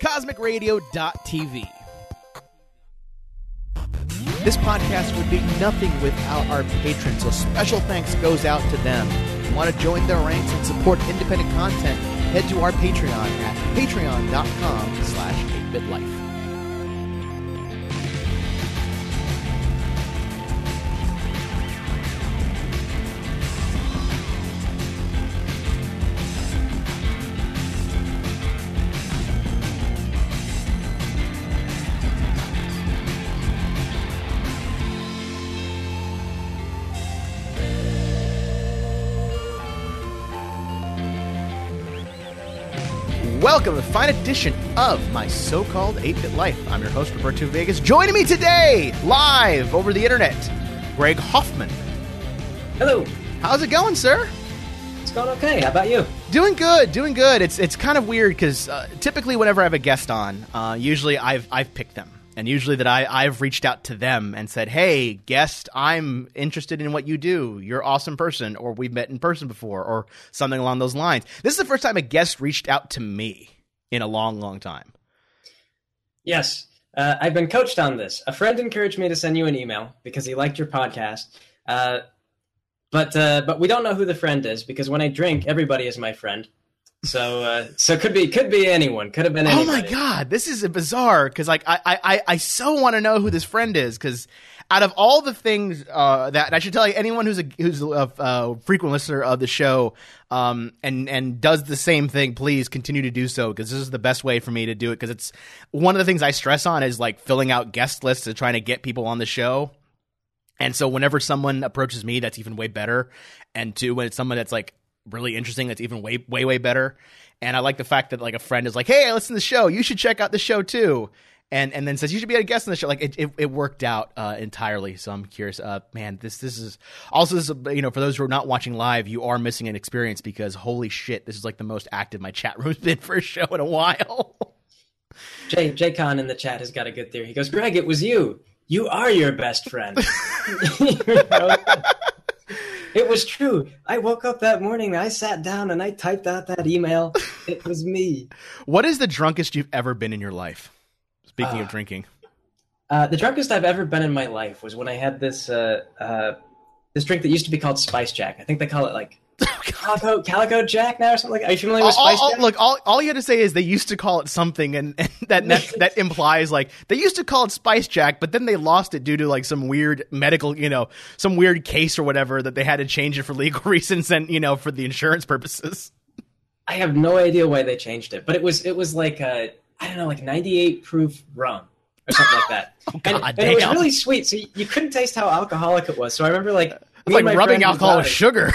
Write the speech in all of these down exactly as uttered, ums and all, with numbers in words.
cosmic radio dot t v. This podcast would be nothing without our patrons, so special thanks goes out to them. If you want to join their ranks and support independent content, head to our Patreon at patreon.com slash 8bitlife. Welcome to the fine edition of my so-called eight-bit life. I'm your host, Roberto Vegas. Joining me today, live over the internet, Greg Hoffman. Hello. How's it going, sir? It's going okay. How about you? Doing good, doing good. It's it's kind of weird because uh, typically whenever I have a guest on, uh, usually I've I've picked them. And usually that I, I've reached out to them and said, hey, guest, I'm interested in what you do. You're an awesome person, or we've met in person before, or something along those lines. This is the first time a guest reached out to me in a long, long time. Yes. Uh, I've been coached on this. A friend encouraged me to send you an email because he liked your podcast. Uh, but uh, but we don't know who the friend is because when I drink, everybody is my friend. So, uh, so could be, could be anyone. Could have been anybody. Oh my God, this is bizarre because, like, I, I, I so want to know who this friend is because, out of all the things uh, that I should tell you, anyone who's a who's a uh, frequent listener of the show, um, and and does the same thing, please continue to do so because this is the best way for me to do it because it's one of the things I stress on is like filling out guest lists and trying to get people on the show. And so, whenever someone approaches me, that's even way better. And two, when it's someone that's like really interesting, that's even way way way better. And I like the fact that like a friend is like, hey, I listen to the show, you should check out the show too, and and then says you should be a guest on the show. Like it it, it worked out uh entirely. So I'm curious. Uh man, this this is also this is, you know, for those who are not watching live, you are missing an experience because holy shit, this is like the most active my chat room's been for a show in a while. Jay Jay Con in the chat has got a good theory. He goes, Greg, it was you you are your best friend. You know? It was true. I woke up that morning, I sat down, and I typed out that email. It was me. What is the drunkest you've ever been in your life? Speaking uh, of drinking. Uh, the drunkest I've ever been in my life was when I had this uh, uh, this drink that used to be called Spice Jack. I think they call it like Calico, Calico Jack now or something like that. Are you familiar with Spice all, Jack? All, look, all, all you had to say is they used to call it something, and, and that, that that implies like they used to call it Spice Jack, but then they lost it due to like some weird medical, you know, some weird case or whatever that they had to change it for legal reasons and, you know, for the insurance purposes. I have no idea why they changed it, but it was it was like a, I don't know, like ninety-eight proof rum or something like that. Oh, God, and, damn. and it was really sweet, so you, you couldn't taste how alcoholic it was. So I remember like it's like rubbing alcohol with sugar.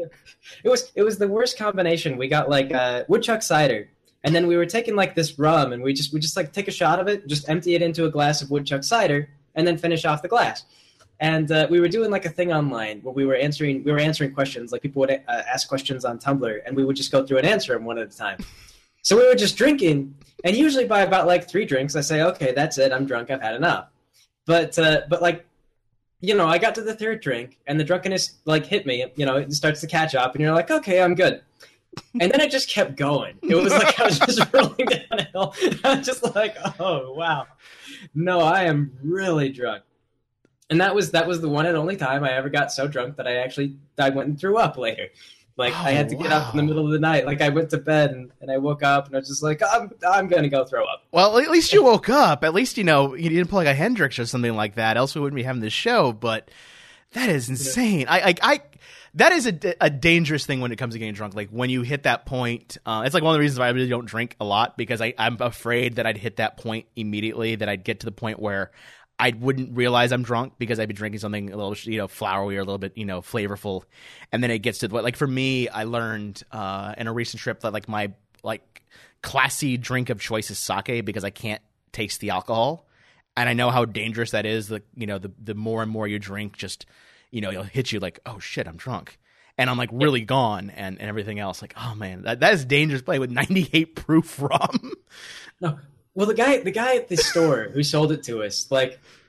It was it was the worst combination. We got like uh, woodchuck cider, and then we were taking like this rum, and we just we just like take a shot of it, just empty it into a glass of woodchuck cider, and then finish off the glass. And uh, we were doing like a thing online where we were answering we were answering questions. Like people would uh, ask questions on Tumblr, and we would just go through and answer them one at a time. So we were just drinking, and usually by about like three drinks, I say, "Okay, that's it. I'm drunk. I've had enough." But uh, but like. You know, I got to the third drink, and the drunkenness, like, hit me. You know, it starts to catch up, and you're like, okay, I'm good. And then it just kept going. It was like I was just rolling downhill. I was just like, oh, wow. No, I am really drunk. And that was that was the one and only time I ever got so drunk that I actually I went and threw up later. Like, oh, I had to get wow. up in the middle of the night. Like, I went to bed, and, and I woke up, and I was just like, I'm I'm going to go throw up. Well, at least you woke up. At least, you know, you didn't pull like a Hendrix or something like that. Else we wouldn't be having this show. But that is insane. I, I, I that is a, a dangerous thing when it comes to getting drunk. Like, when you hit that point, uh, it's like one of the reasons why I really don't drink a lot because I, I'm afraid that I'd hit that point immediately, that I'd get to the point where I wouldn't realize I'm drunk because I'd be drinking something a little, you know, flowery or a little bit, you know, flavorful. And then it gets to the, like, for me, I learned uh, in a recent trip that, like, my, like, classy drink of choice is sake because I can't taste the alcohol. And I know how dangerous that is. The, you know, the, the more and more you drink, just, you know, it'll hit you like, oh, shit, I'm drunk. And I'm, like, really gone and, and everything else. Like, oh, man, that, that is dangerous play with ninety-eight proof rum. No. Well, the guy, the guy at the store who sold it to us, like,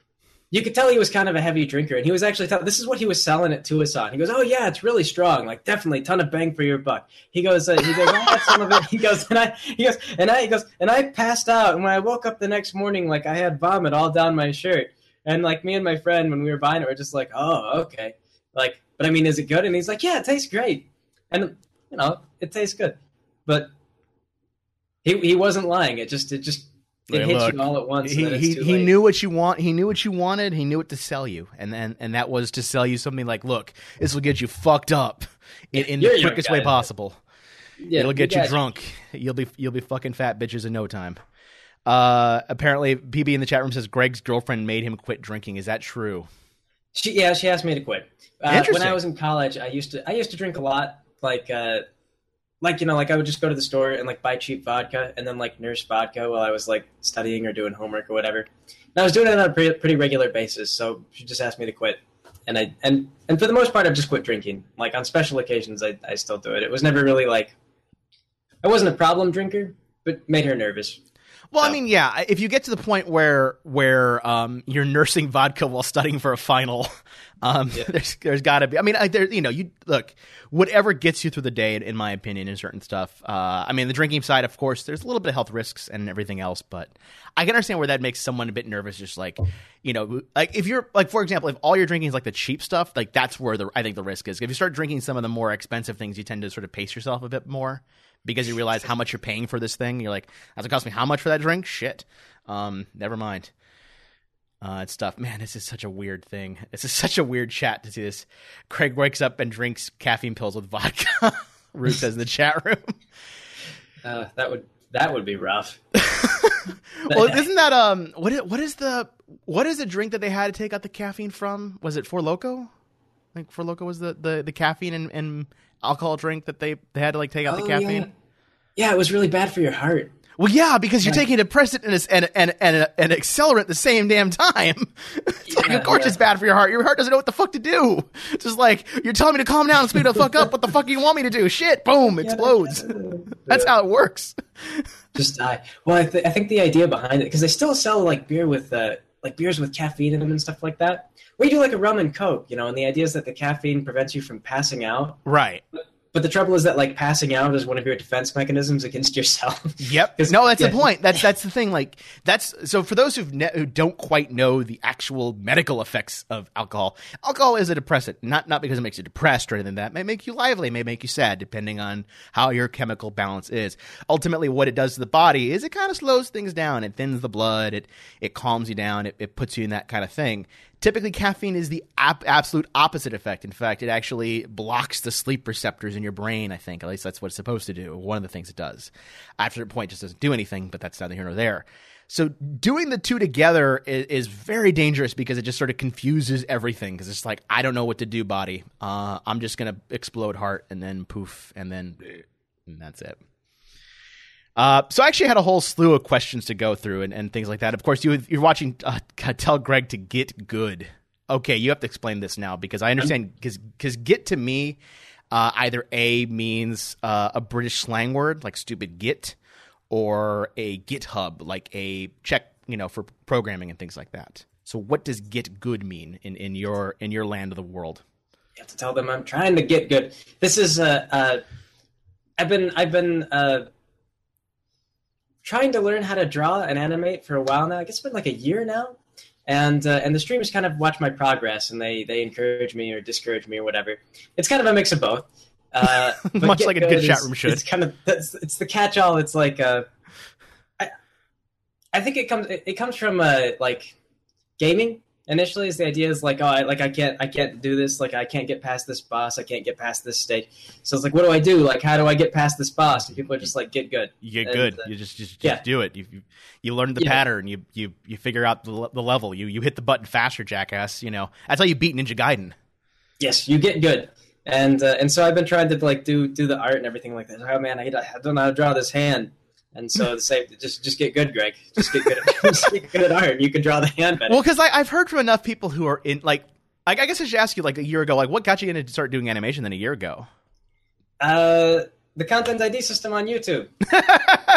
you could tell he was kind of a heavy drinker, and he was actually tell- this is what he was selling it to us on. He goes, "Oh yeah, it's really strong, like definitely ton of bang for your buck." He goes, uh, "He goes, I had some of it." He goes, and I, he goes, and I, he goes, and I passed out, and when I woke up the next morning, like I had vomit all down my shirt, and like me and my friend when we were buying it, we're just like, "Oh, okay," like, but I mean, is it good? And he's like, "Yeah, it tastes great," and you know, it tastes good, but he he wasn't lying. It just it just. It Hey, hits look, you all at once. He and then he, it's too he late. knew what you want. He knew what you wanted. He knew what to sell you, and and and that was to sell you something like, look, this will get you fucked up in, in the You're a young quickest guy, way isn't it? possible. Yeah, It'll get you guys- drunk. You'll be you'll be fucking fat bitches in no time. Uh, apparently, P B in the chat room says Greg's girlfriend made him quit drinking. Is that true? She yeah, she asked me to quit. Uh, when Interesting. I was in college, I used to I used to drink a lot, like uh, like you know, like I would just go to the store and like buy cheap vodka and then like nurse vodka while I was like studying or doing homework or whatever. And I was doing it on a pretty, pretty regular basis, so she just asked me to quit. And I and and for the most part, I've just quit drinking. Like on special occasions, I I still do it. It was never really like I wasn't a problem drinker, but made her nervous. Well, I So- mean, yeah. If you get to the point where where um, you're nursing vodka while studying for a final, um, Yeah. there's there's got to be. I mean, I, there, you know, you look, whatever gets you through the day, in my opinion, is certain stuff. Uh, I mean, the drinking side, of course, there's a little bit of health risks and everything else, but I can understand where that makes someone a bit nervous. Just like, you know, like if you're like, for example, if all you're drinking is like the cheap stuff, like that's where the I think the risk is. If you start drinking some of the more expensive things, you tend to sort of pace yourself a bit more. Because you realize how much you're paying for this thing. You're like, that's it cost me how much for that drink? Shit. Um, never mind. Uh, it's tough. Man, this is such a weird thing. This is such a weird chat to see this. Craig wakes up and drinks caffeine pills with vodka. Ruth says in the chat room. Uh, that would that would be rough. Well, isn't that um what is, what is the what is the drink that they had to take out the caffeine from? Was it Four Loko? Like Four Loko was the, the, the caffeine and, and alcohol drink that they, they had to like take out Oh, the caffeine? Yeah. yeah, it was really bad for your heart. Well, yeah, because you're Right. taking a depressant and a, and and and a, an accelerant at the same damn time. It's like, Yeah, of course, yeah. it's bad for your heart. Your heart doesn't know what the fuck to do. It's just like you're telling me to calm down and speed the fuck up. What the fuck do you want me to do? Shit! Boom! Explodes. That's how it works. Just die. Well, I, th- I think the idea behind it, because they still sell like beer with uh, like beers with caffeine in them and stuff like that. We do like a rum and coke, you know, and the idea is that the caffeine prevents you from passing out. Right. But the trouble is that like passing out is one of your defense mechanisms against yourself. Yep. 'Cause- No, that's yeah. the point. That's that's the thing. Like that's so for those who've ne- who don't quite know the actual medical effects of alcohol. Alcohol is a depressant, not not because it makes you depressed or anything. That it may make you lively, it may make you sad, depending on how your chemical balance is. Ultimately, what it does to the body is it kind of slows things down. It thins the blood. It it calms you down. It, it puts you in that kind of thing. Typically, caffeine is the ap- absolute opposite effect. In fact, it actually blocks the sleep receptors in your brain, I think. At least that's what it's supposed to do. One of the things it does. After a point, it just doesn't do anything, but that's neither here nor there. So doing the two together is, is very dangerous because it just sort of confuses everything. Because it's like, I don't know what to do, body. Uh, I'm just going to explode heart and then poof, and then and that's it. Uh, so I actually had a whole slew of questions to go through and, and things like that. Of course, you, you're watching uh, Tell Greg to Get Good. Okay, you have to explain this now because I understand because because get to me uh, either A means uh, a British slang word like stupid git or a GitHub like a check, you know, for programming and things like that. So what does get good mean in, in your in your land of the world? You have to tell them I'm trying to get good. This is uh, uh I've been I've been uh trying to learn how to draw and animate for a while now. I guess it's been like a year now. And uh, and the streamers kind of watch my progress and they, they encourage me or discourage me or whatever. It's kind of a mix of both. Uh, but Much Get like a good is- chat room should. It's kind of it's, it's the catch-all. It's like uh, I I think it comes it, it comes from uh, like gaming. Initially, is the idea is like, oh, I, like I can't, I can't do this. Like I can't get past this boss. I can't get past this stage. So it's like, what do I do? Like, how do I get past this boss? And people are just like, get good. You get And, good. uh, You just just, just yeah. do it. You you, you learn the Yeah. pattern. You you you figure out the, le- the level. You you hit the button faster, jackass. You know that's how you beat Ninja Gaiden. Yes, you get good. And uh, and so I've been trying to like do do the art and everything like that. Oh man, I, I don't know how to draw this hand. And so the same, just just get good, Greg. Just get good. At, just get good at art. You can draw the hand better. Well, because I've heard from enough people who are in like. I I guess I should ask you like a year ago, like what got you into start doing animation than a year ago? Uh, the content I D system on YouTube.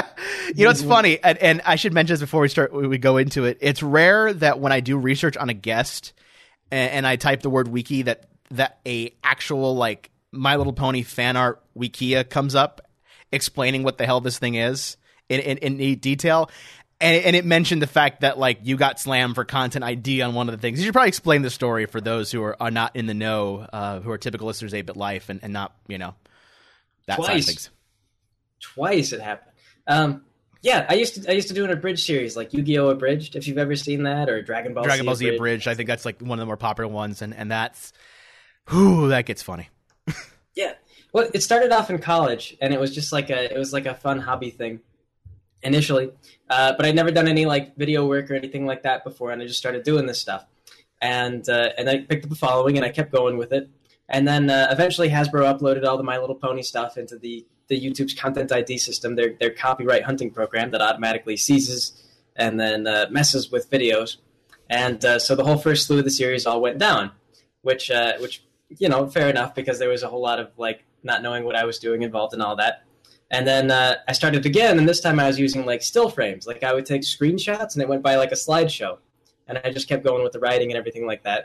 You know, it's funny, and, and I should mention this before we start. We go into it. It's rare that when I do research on a guest, and, and I type the word wiki, that that a actual like My Little Pony fan art wikia comes up explaining what the hell this thing is in in, in neat detail. And, and it mentioned the fact that like you got slammed for content I D on one of the things. You should probably explain the story for those who are, are not in the know, uh, who are typical listeners of eight bit Life, and, and not, you know, that Twice. side of things. Twice it happened. Um, yeah, I used to I used to do an abridged series like Yu-Gi-Oh! Abridged, if you've ever seen that, or Dragon Ball Dragon Z Ball Z abridged. abridged. I think that's like one of the more popular ones, and, and that's, whew, that gets funny. Yeah. Well, it started off in college, and it was just like a it was like a fun hobby thing initially. Uh, but I'd never done any like video work or anything like that before, and I just started doing this stuff. And uh, and I picked up a following, and I kept going with it. And then uh, eventually Hasbro uploaded all the My Little Pony stuff into the, the YouTube's Content I D system, their their copyright hunting program that automatically seizes and then uh, messes with videos. And uh, so the whole first slew of the series all went down, which uh, which you know, fair enough, because there was a whole lot of like not knowing what I was doing involved in all that. And then uh, I started again, and this time I was using like still frames. Like I would take screenshots, and it went by like a slideshow, and I just kept going with the writing and everything like that.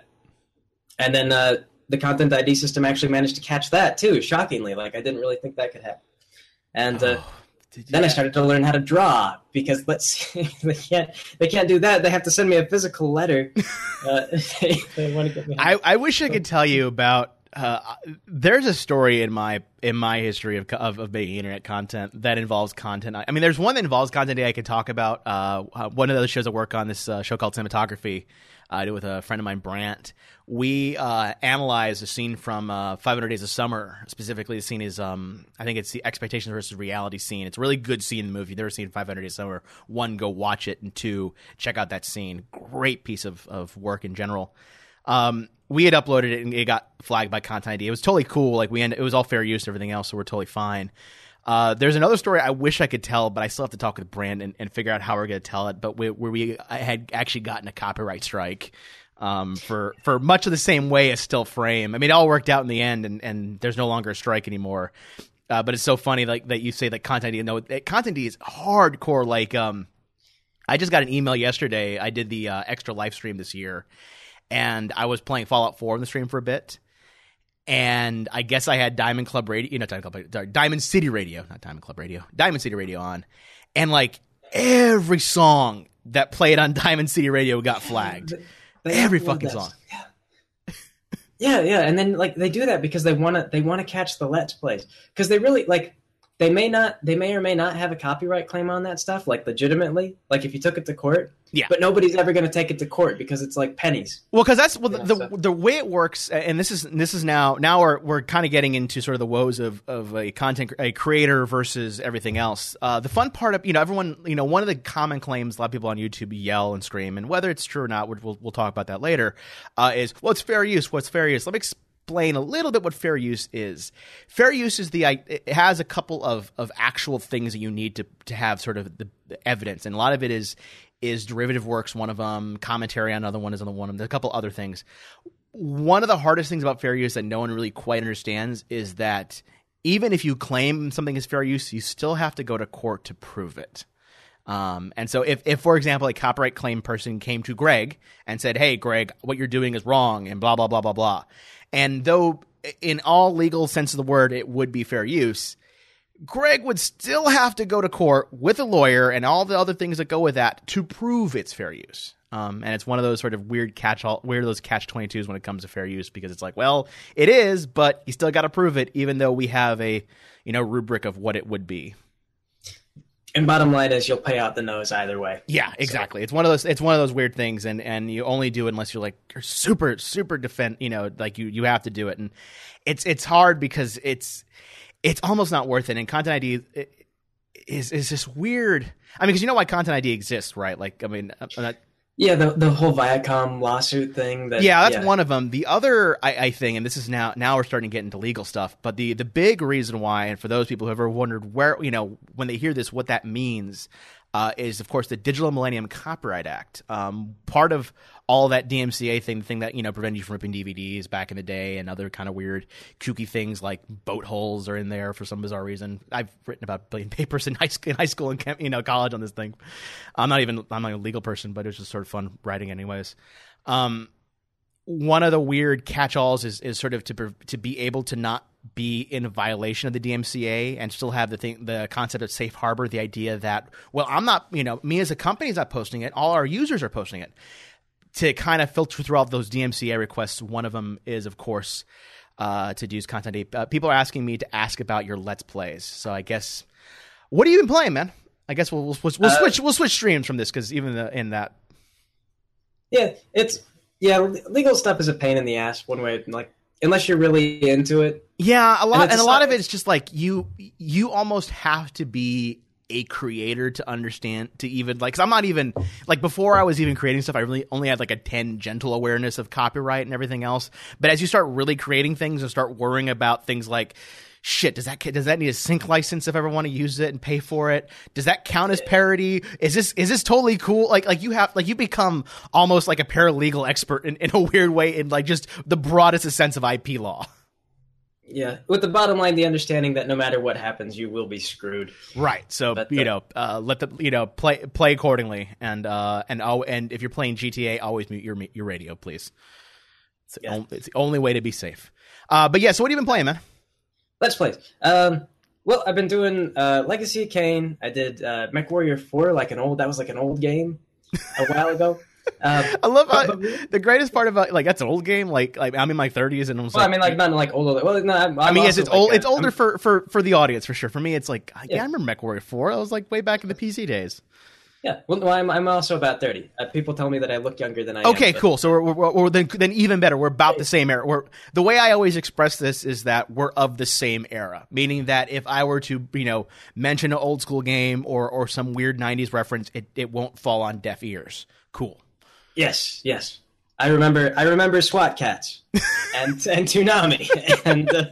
And then uh, the Content I D system actually managed to catch that too, shockingly. Like I didn't really think that could happen. And uh, Oh, did then I you- started to learn how to draw, because let's see, they can't they can't do that. They have to send me a physical letter. uh, they, they want to get me. I, I wish I could tell you about. Uh, there's a story in my in my history of, of of making internet content that involves content. I, I mean, there's one that involves content I could talk about. Uh, uh, one of those shows I work on, this uh, show called Cinematography. I do with a friend of mine, Brant. We uh, analyze a scene from uh, five hundred Days of Summer. Specifically, the scene is, um, I think it's the expectations versus reality scene. It's a really good scene in the movie. If you've never seen five hundred Days of Summer, one, go watch it, and two, check out that scene. Great piece of, of work in general. Um, we had uploaded it, and it got flagged by Content I D. It was totally cool. Like we ended, it was all fair use and everything else, so we're totally fine. Uh, there's another story I wish I could tell, but I still have to talk with Brandon and, and figure out how we're going to tell it. But we, where we had actually gotten a copyright strike um, for for much of the same way as Still Frame. I mean, it all worked out in the end, and, and there's no longer a strike anymore. Uh, but it's so funny like that you say that Content I D. No, Content I D is hardcore. Like um, I just got an email yesterday. I did the uh, extra live stream this year, and I was playing Fallout four on the stream for a bit. And I guess I had Diamond Club Radio, you know, Diamond Club Radio, sorry, Diamond City Radio, not Diamond Club Radio, Diamond City Radio on. And like every song that played on Diamond City Radio got flagged. They Every upload fucking that. song. Yeah. yeah, yeah, and then like they do that because they want to they want to catch the Let's Plays, because they really like they may not they may or may not have a copyright claim on that stuff, like legitimately, like if you took it to court. Yeah. But nobody's ever going to take it to court because it's like pennies. Well, because that's well, Yeah, the so- the way it works, and this is this is now now we're we're kind of getting into sort of the woes of, of a content a creator versus everything else. Uh, the fun part of you know everyone you know one of the common claims a lot of people on YouTube yell and scream, and whether it's true or not, we'll we'll talk about that later. Uh, is well, it's fair use. What's fair use? Let me explain a little bit what fair use is. Fair use is the it has a couple of of actual things that you need to to have sort of the, the evidence, and a lot of it is. is derivative works, one of them, commentary on another one is another one, and a couple other things. One of the hardest things about fair use that no one really quite understands is that even if you claim something is fair use, you still have to go to court to prove it. Um, and so if, if, for example, a copyright claim person came to Greg and said, hey, Greg, what you're doing is wrong, and blah, blah, blah, blah, blah. And though in all legal sense of the word it would be fair use, Greg would still have to go to court with a lawyer and all the other things that go with that to prove it's fair use. Um, and it's one of those sort of weird catch all, weird those catch twenty-twos when it comes to fair use, because it's like, well, it is, but you still got to prove it, even though we have a you know rubric of what it would be. And bottom line is, you'll pay out the nose either way. Yeah, exactly. So. It's one of those. It's one of those weird things, and, and you only do it unless you're like you're super super defend. You know, like you you have to do it, and it's it's hard because it's. It's almost not worth it. And Content I D is is this weird. I mean, because you know why Content I D exists, right? Like, I mean, I'm not, yeah, the the whole Viacom lawsuit thing. That, yeah, that's yeah. one of them. The other, I, I think, and this is now now we're starting to get into legal stuff. But the the big reason why, and for those people who have ever wondered where, you know, when they hear this, what that means, uh, is, of course, the Digital Millennium Copyright Act. Um, part of all that D M C A thing, the thing that, you know, prevented you from ripping D V Ds back in the day, and other kind of weird, kooky things like boat holes are in there for some bizarre reason. I've written about a billion papers in high school, in high school and you know college on this thing. I'm not even I'm not a legal person, but it was just sort of fun writing, anyways. Um, one of the weird catch-alls is is sort of to to be able to not be in violation of the D M C A and still have the thing, the concept of safe harbor, the idea that, well, I'm not, you know, me as a company is not posting it, all our users are posting it. To kind of filter through all of those D M C A requests, one of them is, of course, uh, to use content. Uh, people are asking me to ask about your Let's Plays. So I guess, what have you been playing, man? I guess we'll we'll, we'll uh, switch we'll switch streams from this, because even the, in that, yeah, it's yeah, legal stuff is a pain in the ass one way. Like, unless you're really into it. Yeah, a lot, and, and a lot of it is just like you you almost have to be a creator to understand, to even like, cause I'm not even like, before I was even creating stuff, I really only had like a ten gentle awareness of copyright and everything else. But as you start really creating things and start worrying about things like, shit, does that does that need a sync license if I ever want to use it and pay for it? Does that count as parody? Is this is this totally cool? Like like you have like you become almost like a paralegal expert in, in a weird way, in like just the broadest sense of I P law. Yeah, with the bottom line, the understanding that no matter what happens, you will be screwed. Right. So but, you uh, know, uh, let the you know play play accordingly, and uh, and oh, and if you're playing G T A, always mute your your radio, please. It's, the, yeah. only, it's the only way to be safe. Uh, but yeah, so what have you been playing, man? Let's play. Um, well, I've been doing uh, Legacy of Kain. I did uh, MechWarrior four, like an old. That was like an old game a while ago. Um, I love how, but, but, the greatest part about like that's an old game. Like like I'm in my thirties and I was well, like, I mean, like not like old. old well, no, I'm, I I'm mean, yes, it's like old. A, it's older I'm, for, for for the audience for sure. For me, it's like yeah, yeah. I remember MechWarrior four. I was like way back in the P C days. Yeah, well, no, I'm I'm also about thirty. Uh, people tell me that I look younger than I okay, am. Okay, cool. So we're, we're, we're then then even better. We're about the same era. We're the way I always express this is that we're of the same era, meaning that if I were to you know mention an old school game or or some weird nineties reference, it it won't fall on deaf ears. Cool. Yes, yes. I remember I remember SWAT Cats and and Toonami and. Uh,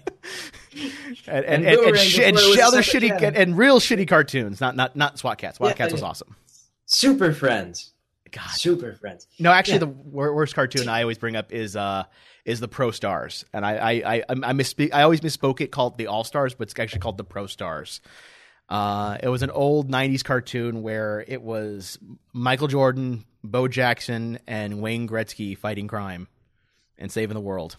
And and, and, and, and, sh- and sh- other shitty yeah. and, and real shitty cartoons, not not not SWAT Cats. SWAT yeah, Cats was yeah. awesome. Super Friends, God, Super Friends. No, actually, yeah. the worst cartoon I always bring up is uh is the Pro Stars, and I I I I, misspe- I always misspoke it, called the All Stars, but it's actually called the Pro Stars. Uh, it was an old nineties cartoon where it was Michael Jordan, Bo Jackson, and Wayne Gretzky fighting crime and saving the world.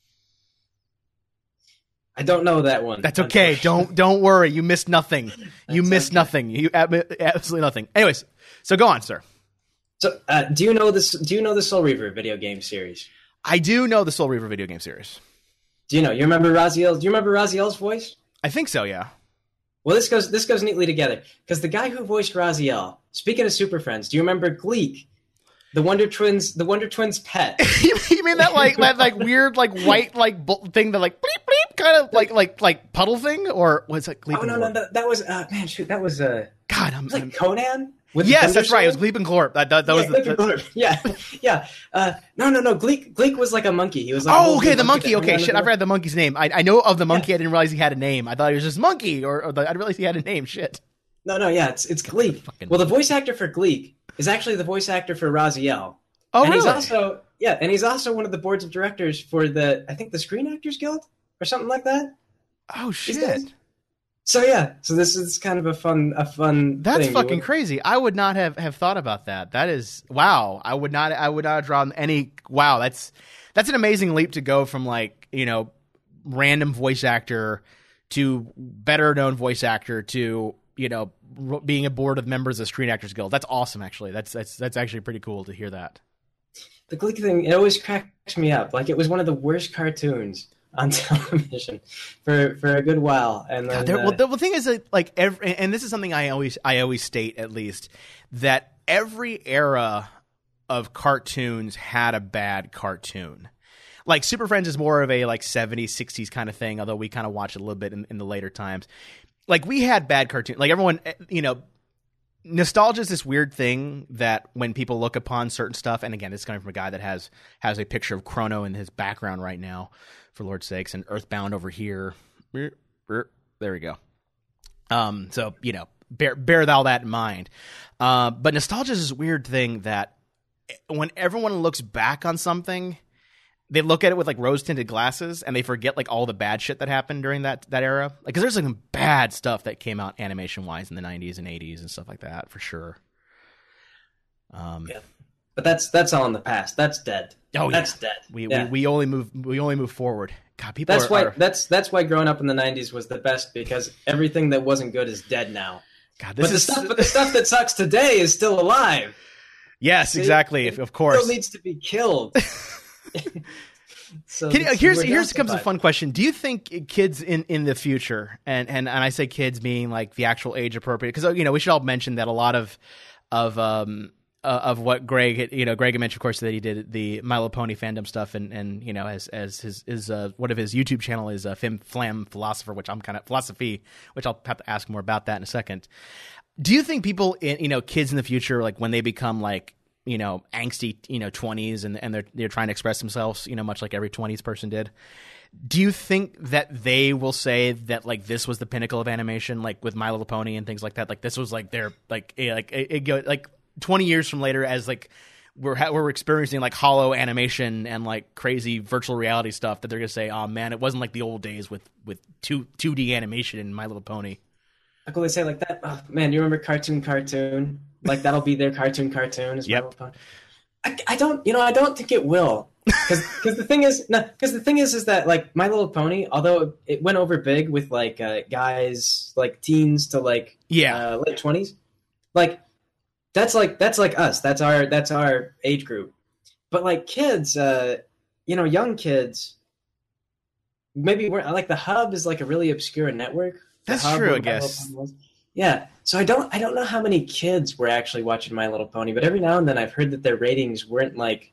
I don't know that one. That's okay. Don't don't worry. You missed nothing. You missed okay. nothing. You absolutely nothing. Anyways, so go on, sir. So, uh, do you know this? Do you know the Soul Reaver video game series? I do know the Soul Reaver video game series. Do you know? You remember Raziel? Do you remember Raziel's voice? I think so. Yeah. Well, this goes this goes neatly together because the guy who voiced Raziel. Speaking of Super Friends, do you remember Gleek? The Wonder Twins, the Wonder Twins' pet. You mean that like that like weird like white like bu- thing that like bleep bleep kind of like like like puddle thing, or was it Gleep? Oh no no that, that was uh, man shoot that was uh God I'm was like I'm, Conan. With yes, that's right. It was Gleep and Glorp. That that, that yeah, was the, the yeah yeah. Uh, no no no Gleek Gleek was like a monkey. He was like oh okay the monkey. Okay shit, I read the monkey's name. I I know of the monkey. Yeah. I didn't realize he had a name. I thought he was just monkey, or, or the, I didn't realize he had a name. Shit. No no yeah it's it's Gleek. Fucking well, the voice actor for Gleek is actually the voice actor for Raziel. Oh, and really? he's also yeah, and he's also one of the boards of directors for the I think the Screen Actors Guild or something like that. Oh shit! So yeah, so this is kind of a fun a fun. That's thing. fucking crazy. I would not have, have thought about that. That is wow. I would not. I would not have drawn any. Wow, that's that's an amazing leap to go from like you know random voice actor to better known voice actor to you know being a board of members of Screen Actors Guild. That's awesome. Actually, that's that's that's actually pretty cool to hear that. The Gleek thing, it always cracks me up. Like, it was one of the worst cartoons on television for for a good while. And then, God, there, uh, well, the, the thing is, that, like, every, and this is something I always I always state, at least, that every era of cartoons had a bad cartoon. Like, Super Friends is more of a, like, seventies, sixties kind of thing, although we kind of watch it a little bit in, in the later times. Like, we had bad cartoons. Like, everyone, you know... Nostalgia is this weird thing that when people look upon certain stuff, and again, it's coming from a guy that has has a picture of Chrono in his background right now, for Lord's sakes, and Earthbound over here. There we go. Um, so you know, bear bear all that in mind. Uh, but nostalgia is this weird thing that when everyone looks back on something, they look at it with like rose tinted glasses and they forget like all the bad shit that happened during that that era. Like, cause there's like some bad stuff that came out animation wise in the nineties and eighties and stuff like that for sure. Um, yeah, but that's that's all in the past. That's dead. Oh, that's yeah. dead. We, yeah. we we only move we only move forward. God, people. That's are, why are... that's that's why growing up in the nineties was the best, because everything that wasn't good is dead now. God, this but is the stuff, but the stuff that sucks today is still alive. Yes, See? exactly. It of course, still needs to be killed. So Can, here's here's justified. comes a fun question. Do you think kids in, in the future, and, and, and I say kids meaning like the actual age appropriate, because you know we should all mention that a lot of of um uh, of what Greg had, you know Greg had mentioned, of course, that he did the My Little Pony fandom stuff, and, and you know as as his his uh, one of his YouTube channel is uh, Fim Flam Philosopher, which I'm kind of philosophy, which I'll have to ask more about that in a second. Do you think people in you know kids in the future, like when they become like you know, angsty, you know, twenties and, and they're, they're trying to express themselves, you know, much like every twenties person did. Do you think that they will say that like this was the pinnacle of animation, like with My Little Pony and things like that? Like this was like their, like, eh, like, it, it go, like twenty years from later as like we're, ha- we're experiencing like hollow animation and like crazy virtual reality stuff that they're going to say, oh man, it wasn't like the old days with, with two, 2D animation in My Little Pony. Like when they say like that, oh, man, you remember Cartoon Cartoon? Like that'll be their cartoon cartoon. Is yep. I, I don't, you know, I don't think it will, because the thing is, no, because the thing is, is that like My Little Pony, although it went over big with like uh, guys like teens to like yeah uh, late twenties, like that's like that's like us. That's our that's our age group. But like kids, uh, you know, young kids, maybe we're like the Hub is like a really obscure network. That's true, I guess. Yeah, so I don't I don't know how many kids were actually watching My Little Pony, but every now and then I've heard that their ratings weren't like,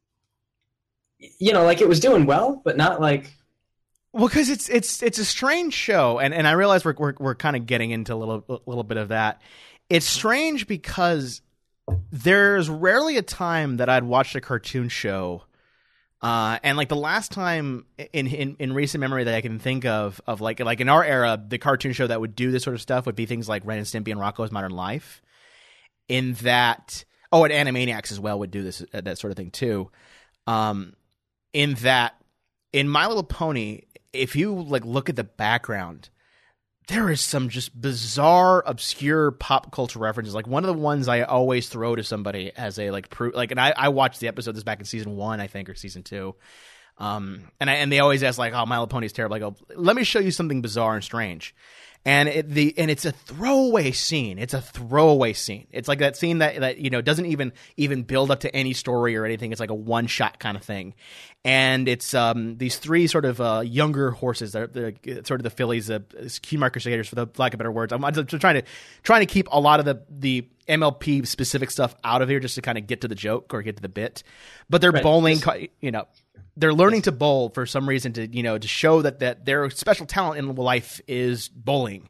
you know, like it was doing well, but not like. Well, because it's it's it's a strange show, and, and I realize we're we're we're kind of getting into a little a little bit of that. It's strange because there's rarely a time that I'd watched a cartoon show. Uh, and like the last time in, in, in recent memory that I can think of, of like, like in our era, the cartoon show that would do this sort of stuff would be things like Ren and Stimpy and Rocko's Modern Life. In that, oh, and Animaniacs as well would do this, uh, that sort of thing too. Um, in that, in My Little Pony, if you like look at the background, there is some just bizarre, obscure pop culture references. Like one of the ones I always throw to somebody as a like proof, like, and I, I watched the episode this back in season one, I think, or season two. Um, and I, and they always ask like, "Oh, My Little Pony is terrible." I go, "Let me show you something bizarre and strange." And it, the and it's a throwaway scene. It's a throwaway scene. It's like that scene that, that you know doesn't even even build up to any story or anything. It's like a one shot kind of thing. And it's um, these three sort of uh, younger horses. They're, they're sort of the fillies, uh, key marker skaters, for the lack of better words. I'm, I'm trying to trying to keep a lot of the the M L P specific stuff out of here just to kind of get to the joke or get to the bit. But they're right. bowling, you know. They're learning to bowl for some reason to, you know, to show that, that their special talent in life is bowling.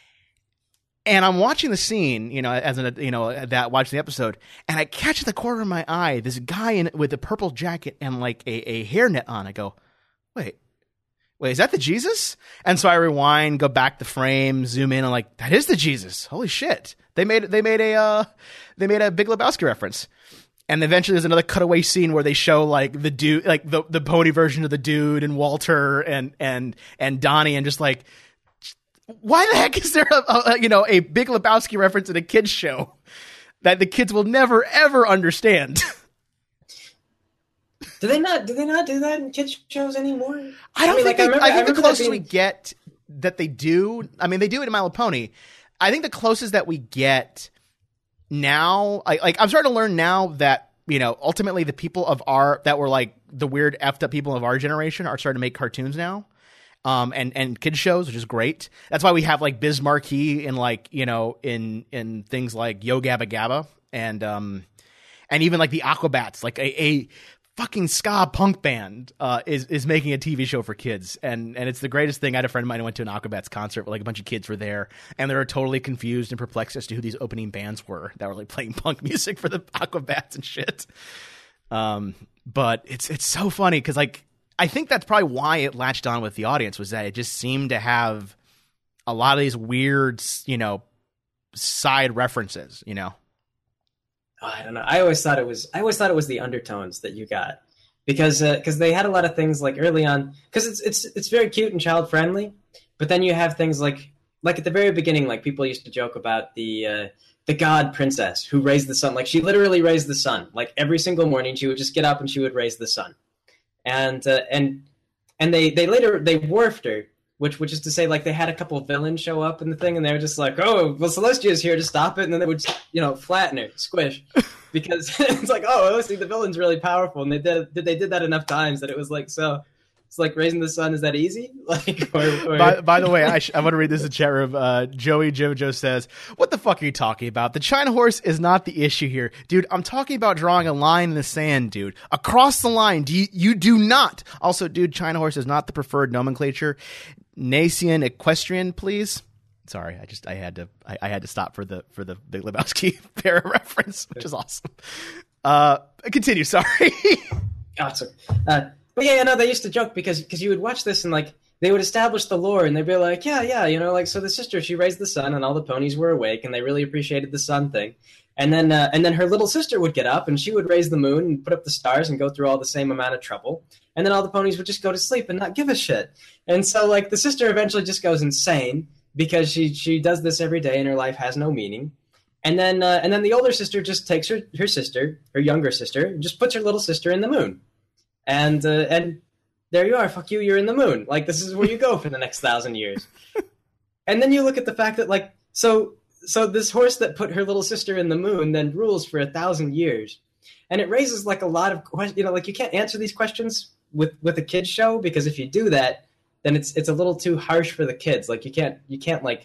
And I'm watching the scene, you know, as an, you know, that watching the episode, and I catch at the corner of my eye this guy in with a purple jacket and like a, a hairnet on. I go, wait, wait, is that the Jesus? And so I rewind, go back the frame, zoom in, and like, that is the Jesus. Holy shit! They made they made a uh, they made a Big Lebowski reference. And eventually there's another cutaway scene where they show like the dude, like the, the pony version of the dude and Walter and, and, and Donnie, and just like, why the heck is there a, a you know, a Big Lebowski reference in a kid's show that the kids will never, ever understand? Do they not, do they not do that in kids shows anymore? I don't I mean, think, like, they, I, remember, I think I the closest being... we get that they do, I mean, they do it in My Little Pony. I think the closest that we get now, I, like I'm starting to learn now that, you know, ultimately the people of our, that were like the weird effed up people of our generation are starting to make cartoons now. Um, and, and kids shows, which is great. That's why we have like Biz Marquee in like, you know, in, in things like Yo Gabba Gabba and, um, and even like the Aquabats, like a, a fucking ska punk band, uh, is, is making a T V show for kids. And, and it's the greatest thing. I had a friend of mine who went to an Aquabats concert where like a bunch of kids were there and they were totally confused and perplexed as to who these opening bands were that were like playing punk music for the Aquabats and shit. Um, but it's, it's so funny. Cause like, I think that's probably why it latched on with the audience, was that it just seemed to have a lot of these weird, you know, side references, you know. Oh, I don't know. I always thought it was. I always thought it was the undertones that you got, because because uh, they had a lot of things like early on. Because it's it's it's very cute and child friendly, but then you have things like like at the very beginning, like people used to joke about the uh, the god princess who raised the sun. Like she literally raised the sun. Like every single morning, she would just get up and she would raise the sun, and uh, and and they they later they dwarfed her. Which, which is to say, like, they had a couple of villains show up in the thing, and they were just like, oh, well, Celestia's here to stop it, and then they would, you know, flatten her, squish. Because it's like, oh, see, the villain's really powerful, and they did they did that enough times that it was like, so, it's like raising the sun, is that easy? Like, or, or... By, by the way, I, sh- I want to read this in chat room. Uh, Joey Jojo says, what the fuck are you talking about? The China horse is not the issue here. Dude, I'm talking about drawing a line in the sand, dude. Across the line. Do you, you do not. Also, dude, China horse is not the preferred nomenclature. Nacian equestrian, please. Sorry, I just I had to I, I had to stop for the for the Big Lebowski para reference, which is awesome. Uh, continue. Sorry. Awesome. Uh, but yeah, no, they used to joke because because you would watch this and like they would establish the lore and they'd be like, yeah, yeah, you know, like so the sister she raised the sun and all the ponies were awake and they really appreciated the sun thing, and then uh, and then her little sister would get up and she would raise the moon and put up the stars and go through all the same amount of trouble. And then all the ponies would just go to sleep and not give a shit. And so, like, the sister eventually just goes insane because she she does this every day and her life has no meaning. And then uh, and then the older sister just takes her, her sister, her younger sister, and just puts her little sister in the moon. And uh, and there you are. Fuck you, you're in the moon. Like, this is where you go for the next thousand years. And then you look at the fact that, like, so so this horse that put her little sister in the moon then rules for a thousand years. And it raises, like, a lot of questions. You know, like, you can't answer these questions with with a kids show, because if you do that, then it's it's a little too harsh for the kids. Like you can't you can't like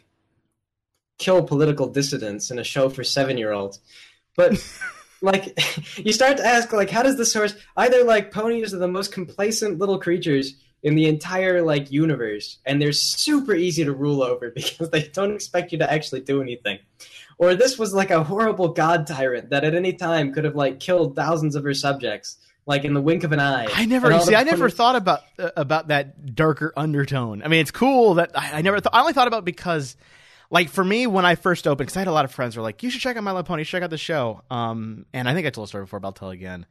kill political dissidents in a show for seven year olds. But like you start to ask, like, how does this horse either, like, ponies are the most complacent little creatures in the entire like universe, and they're super easy to rule over because they don't expect you to actually do anything. Or this was like a horrible god tyrant that at any time could have like killed thousands of her subjects. Like in the wink of an eye. I never see. I never thought about uh, about that darker undertone. I mean, it's cool that I, I never. Th- I only thought about it because, like, for me, when I first opened, because I had a lot of friends who were like, "You should check out My Little Pony. You should check out the show." Um, and I think I told the story before, but I'll tell it again.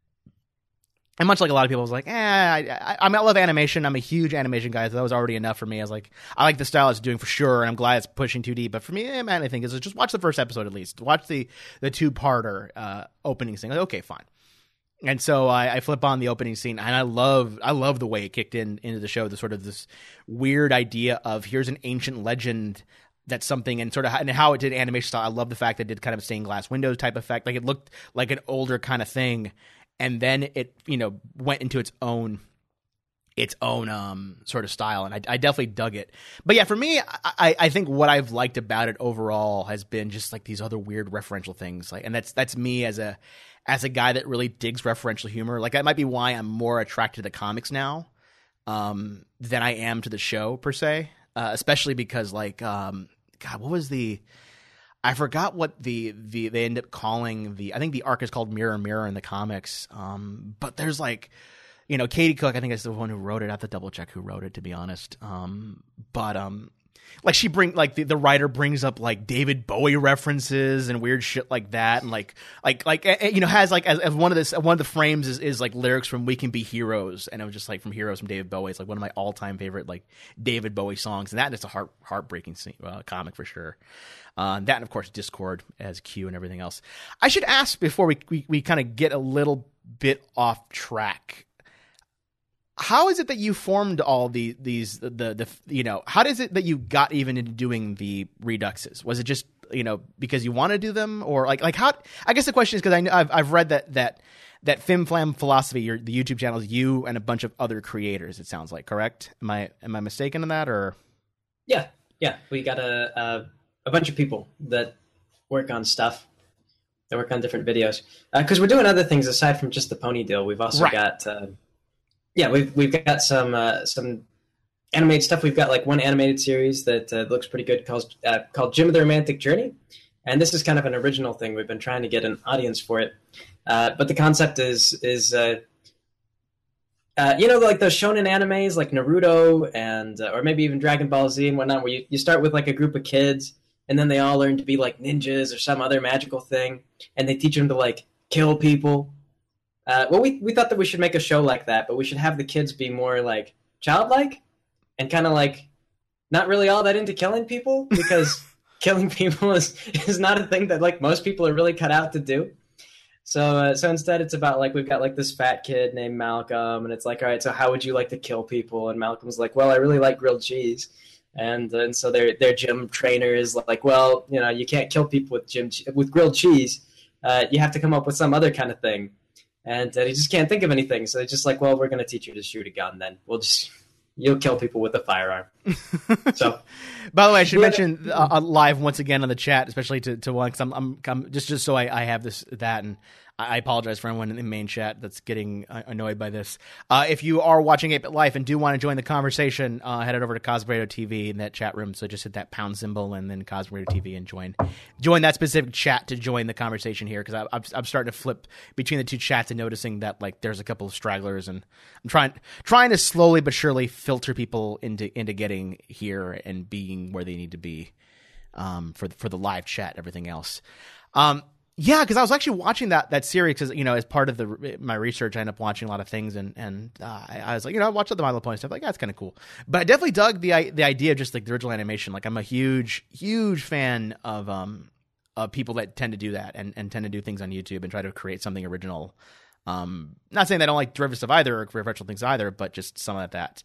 And much like a lot of people, I was like, "Eh, I, I, I, mean, I love animation. I'm a huge animation guy, so that was already enough for me." I was like, "I like the style it's doing for sure, and I'm glad it's pushing too deep." But for me, eh, man, I think is just watch the first episode at least. Watch the the two parter uh, opening thing. Like, okay, fine. And so I, I flip on the opening scene, and I love I love the way it kicked in into the show. The sort of this weird idea of here's an ancient legend that's something, and sort of how, and how it did animation style. I love the fact that it did kind of a stained glass windows type effect, like it looked like an older kind of thing, and then it you know went into its own its own um sort of style, and I, I definitely dug it. But yeah, for me, I, I think what I've liked about it overall has been just like these other weird referential things, like, and that's that's me as a as a guy that really digs referential humor. Like, that might be why I'm more attracted to the comics now um, than I am to the show, per se. Uh, especially because, like, um, God, what was the... I forgot what the, the they end up calling the... I think the arc is called Mirror Mirror in the comics. Um, but there's, like... You know, Katie Cook, I think, is the one who wrote it. I have to double check who wrote it, to be honest. Um, but... um. Like she bring like the, the writer brings up like David Bowie references and weird shit like that, and like like like you know has like as, as one of this one of the frames is, is like lyrics from We Can Be Heroes, and it was just like from Heroes from David Bowie. It's like one of my all time favorite like David Bowie songs, and that is a heart heartbreaking scene, uh, comic for sure. Uh, that and of course Discord as Q and everything else. I should ask before we we, we kind of get a little bit off track. How is it that you formed all the these the, the the you know how is it that you got even into doing the reduxes? Was it just you know because you want to do them, or like like how? I guess the question is because I know I've I've read that that that Fim Flam Philosophy, your the YouTube channel, is you and a bunch of other creators. It sounds like, correct? Am I am I mistaken in that, or? Yeah, yeah, we got a a, a bunch of people that work on stuff. They work on different videos because uh, we're doing other things aside from just the pony deal. We've also right. got. Uh, Yeah, we've we've got some uh, some animated stuff. We've got like one animated series that uh, looks pretty good called uh, called Jim of the Romantic Journey, and this is kind of an original thing. We've been trying to get an audience for it, uh, but the concept is is uh, uh, you know like those shonen animes like Naruto and uh, or maybe even Dragon Ball Z and whatnot, where you, you start with like a group of kids and then they all learn to be like ninjas or some other magical thing, and they teach them to like kill people. Uh, well, we we thought that we should make a show like that, but we should have the kids be more like childlike and kind of like not really all that into killing people, because killing people is is not a thing that like most people are really cut out to do. So uh, so instead, it's about like we've got like this fat kid named Malcolm, and it's like, all right, so how would you like to kill people? And Malcolm's like, well, I really like grilled cheese. And and so their their gym trainer is like, well, you know, you can't kill people with gym with grilled cheese. Uh, you have to come up with some other kind of thing. And uh, he just can't think of anything. So they're just like, well, we're going to teach you to shoot a gun then. We'll just, you'll kill people with a firearm. So, by the way, I should yeah. mention uh, live once again on the chat, especially to, to one, because I'm, I'm, I'm just, just so I, I have this, that, and I apologize for anyone in the main chat that's getting annoyed by this. Uh, if you are watching eight bit Life and do want to join the conversation, uh, head over to Cosbrado T V in that chat room. So just hit that pound symbol and then Cosbrado T V and join join that specific chat to join the conversation here, because I'm, I'm starting to flip between the two chats and noticing that like there's a couple of stragglers, and I'm trying trying to slowly but surely filter people into into getting here and being where they need to be um, for for the live chat and everything else. Um, Yeah, because I was actually watching that that series because, you know, as part of the my research, I ended up watching a lot of things, and and uh, I, I was like, you know, I watched the My Little Pony stuff, like, that's kind of cool. But I definitely dug the the idea of just like the original animation. Like, I'm a huge huge fan of um of people that tend to do that and, and tend to do things on YouTube and try to create something original. Um, not saying that I don't like derivative stuff either or virtual things either, but just some of that.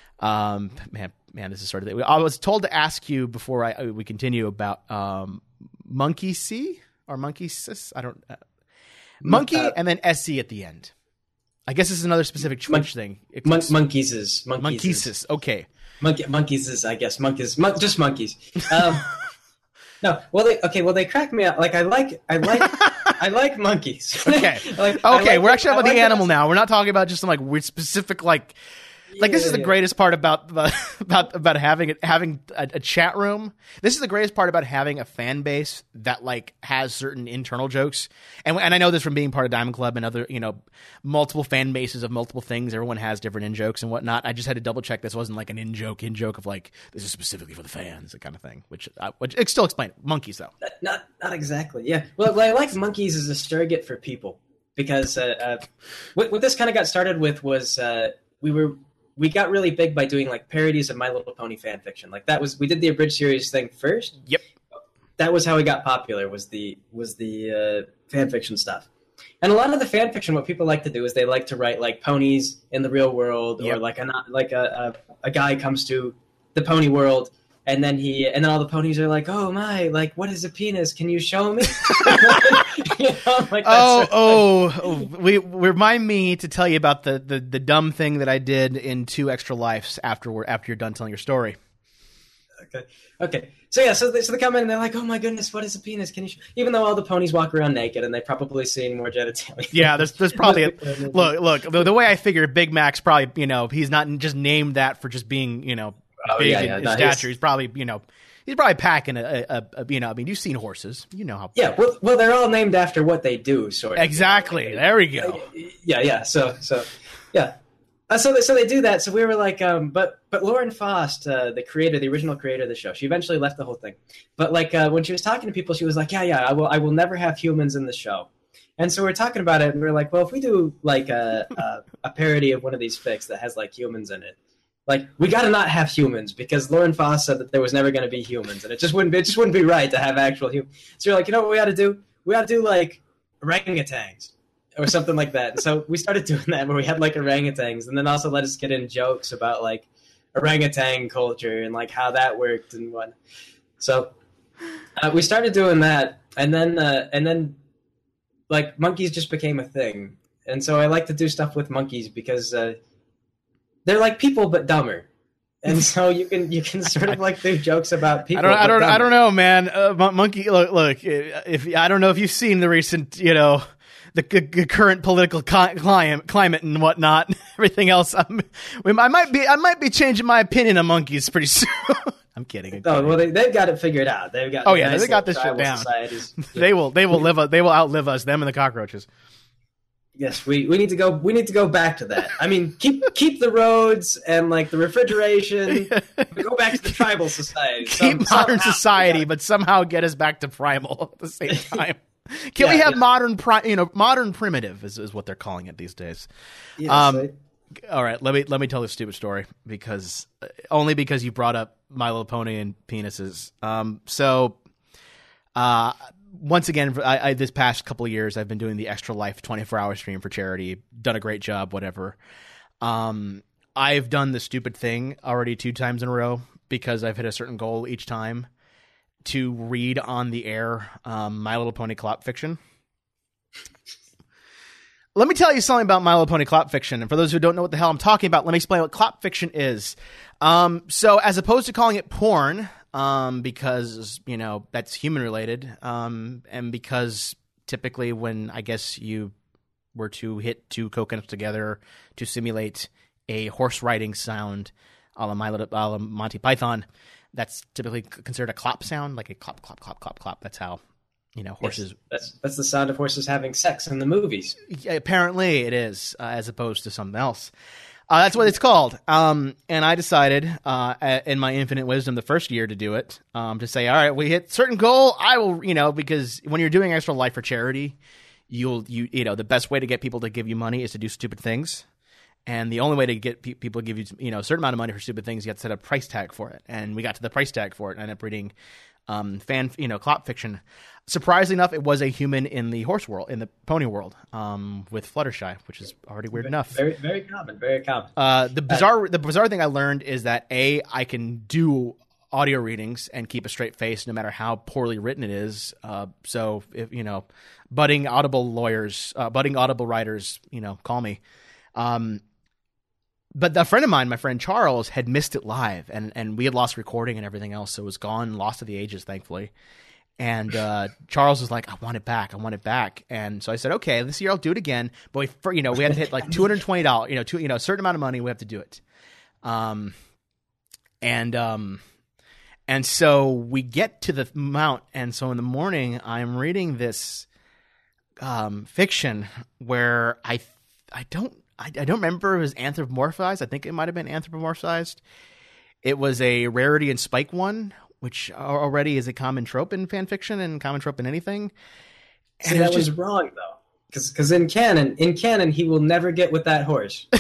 Um, man, man, this is sort of. I was told to ask you before I we continue about um Monkey See. Or monkey sis? I don't. Uh, monkey uh, and then S C at the end. I guess this is another specific Twitch mon- thing. Mon- monkeys is monkeys. Monkeys. Okay. Monkey, monkeys is I guess monkeys. Mon- just monkeys. Um, no. Well, they okay. Well, they crack me up. Like I like. I like. I like monkeys. Okay. like, okay. Like, we're actually about like the animal that. now. We're not talking about just some like weird specific like. Like, this is the yeah. greatest part about about about having it having a, a chat room. This is the greatest part about having a fan base that like has certain internal jokes. And and I know this from being part of Diamond Club and other, you know, multiple fan bases of multiple things. Everyone has different in jokes and whatnot. I just had to double check this wasn't like an in joke in joke of like this is specifically for the fans, that kind of thing. Which uh, which it still explain monkeys though. Not, not not exactly. Yeah. Well, what I like monkeys as a surrogate for people, because uh, uh, what what this kind of got started with was uh, we were. We got really big by doing like parodies of My Little Pony fan fiction. Like that was we did the abridged series thing first. Yep. That was how we got popular. Was the was the uh, fan fiction stuff. And a lot of the fan fiction, what people like to do is they like to write like ponies in the real world, yep. or like a like a, a a guy comes to the pony world. And then he, and then all the ponies are like, "Oh my! Like, what is a penis? Can you show me?" you know, like oh, oh, oh! We remind me to tell you about the, the, the dumb thing that I did in Two Extra Lives after we're after you're done telling your story. Okay, okay. So yeah, so they, so they come in and they're like, "Oh my goodness, what is a penis? Can you?" Show? Even though all the ponies walk around naked and they've probably seen more genitalia. Yeah, there's there's probably a, look look the, the way I figure Big Mac's probably, you know, he's not just named that for just being, you know. Oh, big yeah, in yeah. his No, stature. He's, he's probably, you know, he's probably packing a, a, a, you know, I mean, you've seen horses. You know how. Yeah, well, well, they're all named after what they do, sort of. Exactly. There we go. Yeah, yeah. So, so, yeah. Uh, so, they, so they do that. So we were like, um, but, but Lauren Faust, uh, the creator, the original creator of the show, she eventually left the whole thing. But like, uh, when she was talking to people, she was like, yeah, yeah, I will, I will never have humans in the show. And so we're talking about it, and we're like, well, if we do like a, a, a parody of one of these fics that has like humans in it, like, we got to not have humans, because Lauren Faust said that there was never going to be humans, and it just wouldn't be, it just wouldn't be right to have actual humans. So you're like, you know what we ought to do? We ought to do, like, orangutans or something like that. And so we started doing that, where we had, like, orangutans, and then also let us get in jokes about, like, orangutan culture and, like, how that worked and what. So uh, we started doing that, and then, uh, and then, like, monkeys just became a thing. And so I like to do stuff with monkeys because... Uh, they're like people, but dumber, and so you can you can sort of like do jokes about people. I don't I don't dumber. I don't know, man. Uh, monkey, look, look. If I don't know if you've seen the recent, you know, the c- current political climate, climate and whatnot, everything else. I'm, I might be I might be changing my opinion on monkeys pretty soon. I'm kidding. I'm oh kidding. well, they they've got it figured out. They've got oh yeah, nice they got this shit down. Societies. they will they will live. They will outlive us. Them and the cockroaches. Yes, we, we need to go. We need to go back to that. I mean, keep keep the roads and like the refrigeration. Go back to the tribal society. Keep Some, modern somehow, society, yeah. but somehow get us back to primal at the same time. Can Yeah, we have yeah. modern, pri- you know, modern primitive is, is what they're calling it these days. Yes, Um, I- All right, let me let me tell this stupid story because only because you brought up My Little Pony and penises. Um, so, uh, once again, I, I this past couple of years, I've been doing the Extra Life twenty-four hour stream for charity. Done a great job, whatever. Um, I've done the stupid thing already two times in a row because I've hit a certain goal each time to read on the air um, My Little Pony Clop Fiction. Let me tell you something about My Little Pony Clop Fiction. And for those who don't know what the hell I'm talking about, let me explain what Clop Fiction is. Um, so as opposed to calling it porn, um, because, you know, that's human related, um, and because typically when I guess you were to hit two coconuts together to simulate a horse riding sound a la, My Little, a la Monty Python, that's typically considered a clop sound, like a clop, clop, clop, clop, clop. That's how, you know, horses... Yes, that's that's the sound of horses having sex in the movies. Yeah, apparently it is, uh, as opposed to something else. Uh, that's what it's called. Um, and I decided, uh, in my infinite wisdom, the first year to do it, um, to say, all right, we hit certain goal. I will, you know, because when you're doing Extra Life for charity, you'll, you, you know, the best way to get people to give you money is to do stupid things. And the only way to get pe- people to give you, you know, a certain amount of money for stupid things, you have to set a price tag for it. And we got to the price tag for it and I ended up reading um, fan, you know, Clop Fiction. Surprisingly enough, it was a human in the horse world, in the pony world, um, with Fluttershy, which is already weird very, enough. Very, very common. Very common. Uh, the bizarre, the bizarre thing I learned is that A, I can do audio readings and keep a straight face no matter how poorly written it is. Uh, so if, you know, budding Audible lawyers, uh, budding Audible writers, you know, call me. Um, But a friend of mine, my friend Charles, had missed it live, and, and we had lost recording and everything else, so it was gone, lost to the ages, thankfully. And uh, Charles was like, "I want it back, I want it back." And so I said, "Okay, this year I'll do it again." But we, for, you know, we had to hit like two hundred twenty dollars, you know, two, you know, a certain amount of money. We have to do it. Um, and um, and so we get to the mount, and so in the morning I'm reading this um fiction where I I don't. I, I don't remember if it was anthropomorphized. I think it might have been anthropomorphized. It was a Rarity and Spike one, which already is a common trope in fan fiction and common trope in anything. And See, it that was was just, wrong though, because in canon, in canon, he will never get with that horse.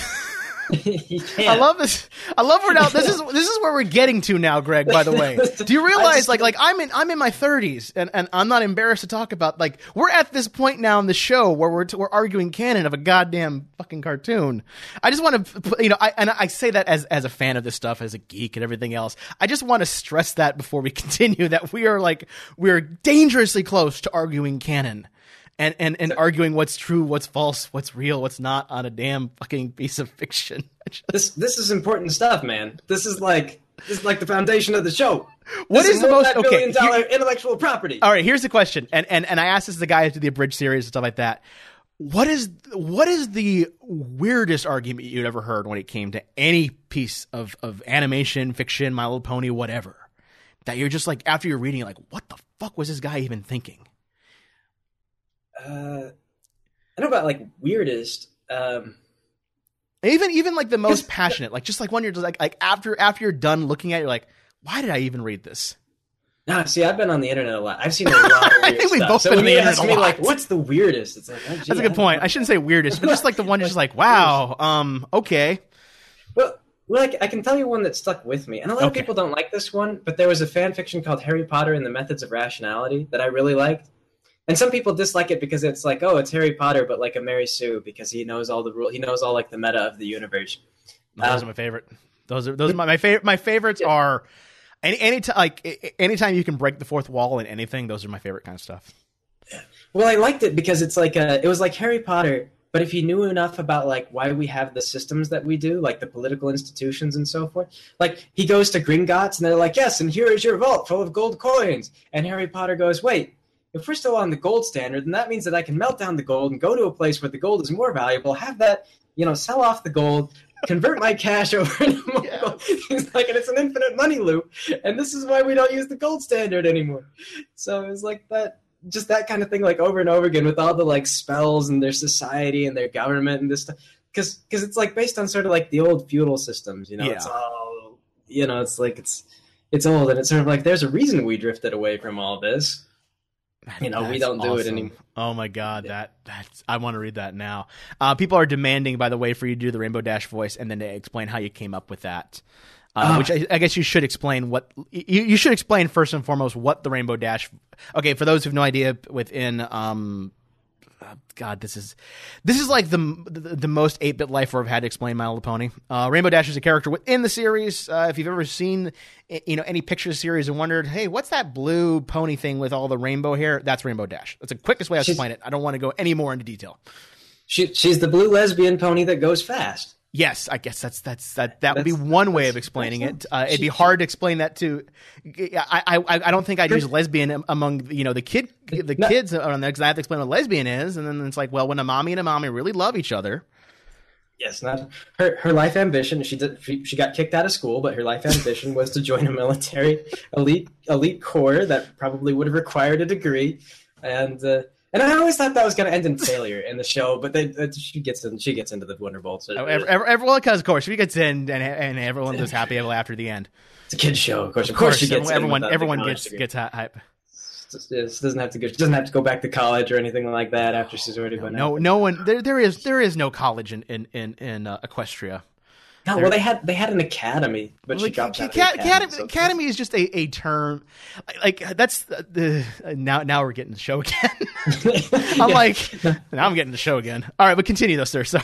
He can't. I love this. I love where now this is this is where we're getting to now, Greg. By the way, do you realize just, like like I'm in I'm in my thirties and, and I'm not embarrassed to talk about like we're at this point now in the show where we're we're arguing canon of a goddamn fucking cartoon. I just want to you know I and I say that as as a fan of this stuff, as a geek and everything else. I just want to stress that before we continue that we are like we're dangerously close to arguing canon. And, and, and arguing what's true, what's false, what's real, what's not on a damn fucking piece of fiction. This this is important stuff, man. This is like this is like the foundation of the show. What this is the most okay? billion dollar Here, intellectual property? all right, here's the question, and and and I asked this to the guy who did the Abridged series and stuff like that. What is what is the weirdest argument you'd ever heard when it came to any piece of of animation, fiction, My Little Pony, whatever? That you're just like after you're reading, you're like, what the fuck was this guy even thinking? Uh, I know about like weirdest. Um, Even even like the most passionate, like just like when you're just like like after after you're done looking at it, you're like, why did I even read this? Nah, see, I've been on the internet a lot. I've seen a lot of weird I think we've stuff. both So been on when the you internet ask a me, lot. like, what's the weirdest? It's like, oh, gee, That's a good point. I shouldn't say weirdest, but just like the one that's just like, wow, um, okay. Well, well, like, I can tell you one that stuck with me, and a lot of Okay. people don't like this one. But there was a fan fiction called Harry Potter and the Methods of Rationality that I really liked. And some people dislike it because it's like, oh, it's Harry Potter, but like a Mary Sue because he knows all the rule. He knows all like the meta of the universe. Those Uh, are my favorite. Those are those are my, my favorite. My favorites Yeah. are any any time like anytime you can break the fourth wall in anything. Those are my favorite kind of stuff. Well, I liked it because it's like a, it was like Harry Potter, but if you knew enough about like why we have the systems that we do, like the political institutions and so forth. Like he goes to Gringotts and they're like, yes, and here is your vault full of gold coins. And Harry Potter goes, wait, if we're still on the gold standard, then that means that I can melt down the gold and go to a place where the gold is more valuable, have that, you know, sell off the gold, convert my cash over to more Yeah. gold. He's like, and it's an infinite money loop. And this is why we don't use the gold standard anymore. So it was like that. just that kind of thing, like over and over again, with all the like spells and their society and their government and this stuff. Because because it's like based on sort of like the old feudal systems, you know. Yeah. It's all, you know, it's like it's it's old, and it's sort of like there's a reason we drifted away from all this. You know, That's we don't do awesome. it anymore. Oh my god, yeah. that that's I want to read that now. Uh, people are demanding, by the way, for you to do the Rainbow Dash voice and then to explain how you came up with that. Uh, uh, which I, I guess you should explain what you, you should explain first and foremost what the Rainbow Dash. Okay, for those who have no idea, within um, uh, God, this is this is like the the, the most eight-bit life where I've had to explain My Little Pony. Uh, Rainbow Dash is a character within the series. Uh, if you've ever seen you know any pictures series and wondered, hey, what's that blue pony thing with all the rainbow hair? That's Rainbow Dash. That's the quickest way I explain it. I don't want to go any more into detail. She she's the blue lesbian pony that goes fast. Yes, I guess that's that's that that would be That's- one way of explaining it. Uh, it'd be she- hard to explain that to. I I I don't think I'd use lesbian among you know the kid the No. kids on there because I have to explain what a lesbian is, and then it's like, well, when a mommy and a mommy really love each other. Yes, not her. Her life ambition. She did. She, she got kicked out of school, but her life ambition was to join a military elite elite corps that probably would have required a degree, and uh, and I always thought that was going to end in failure in the show. But they, uh, she gets in. She gets into the Wonderbolts. So Every, every, everyone, because of course, she gets in, and and everyone was happy ever after the end. it's a kid's show, of course. Of, Of course, she gets in everyone without the everyone college gets degree. gets hy- hype. Just, just doesn't have to go. She doesn't have to go back to college or anything like that after she's already been No, out. no one there. There is there is no college in in in, in uh, Equestria. No, well, they had they had an academy, but she Like, dropped out. ca- of the academy, academy, so- academy is just a, a term, like that's the, the now now we're getting the show again. I'm Yeah. like now I'm getting the show again. All right, but continue though, sir. Sorry.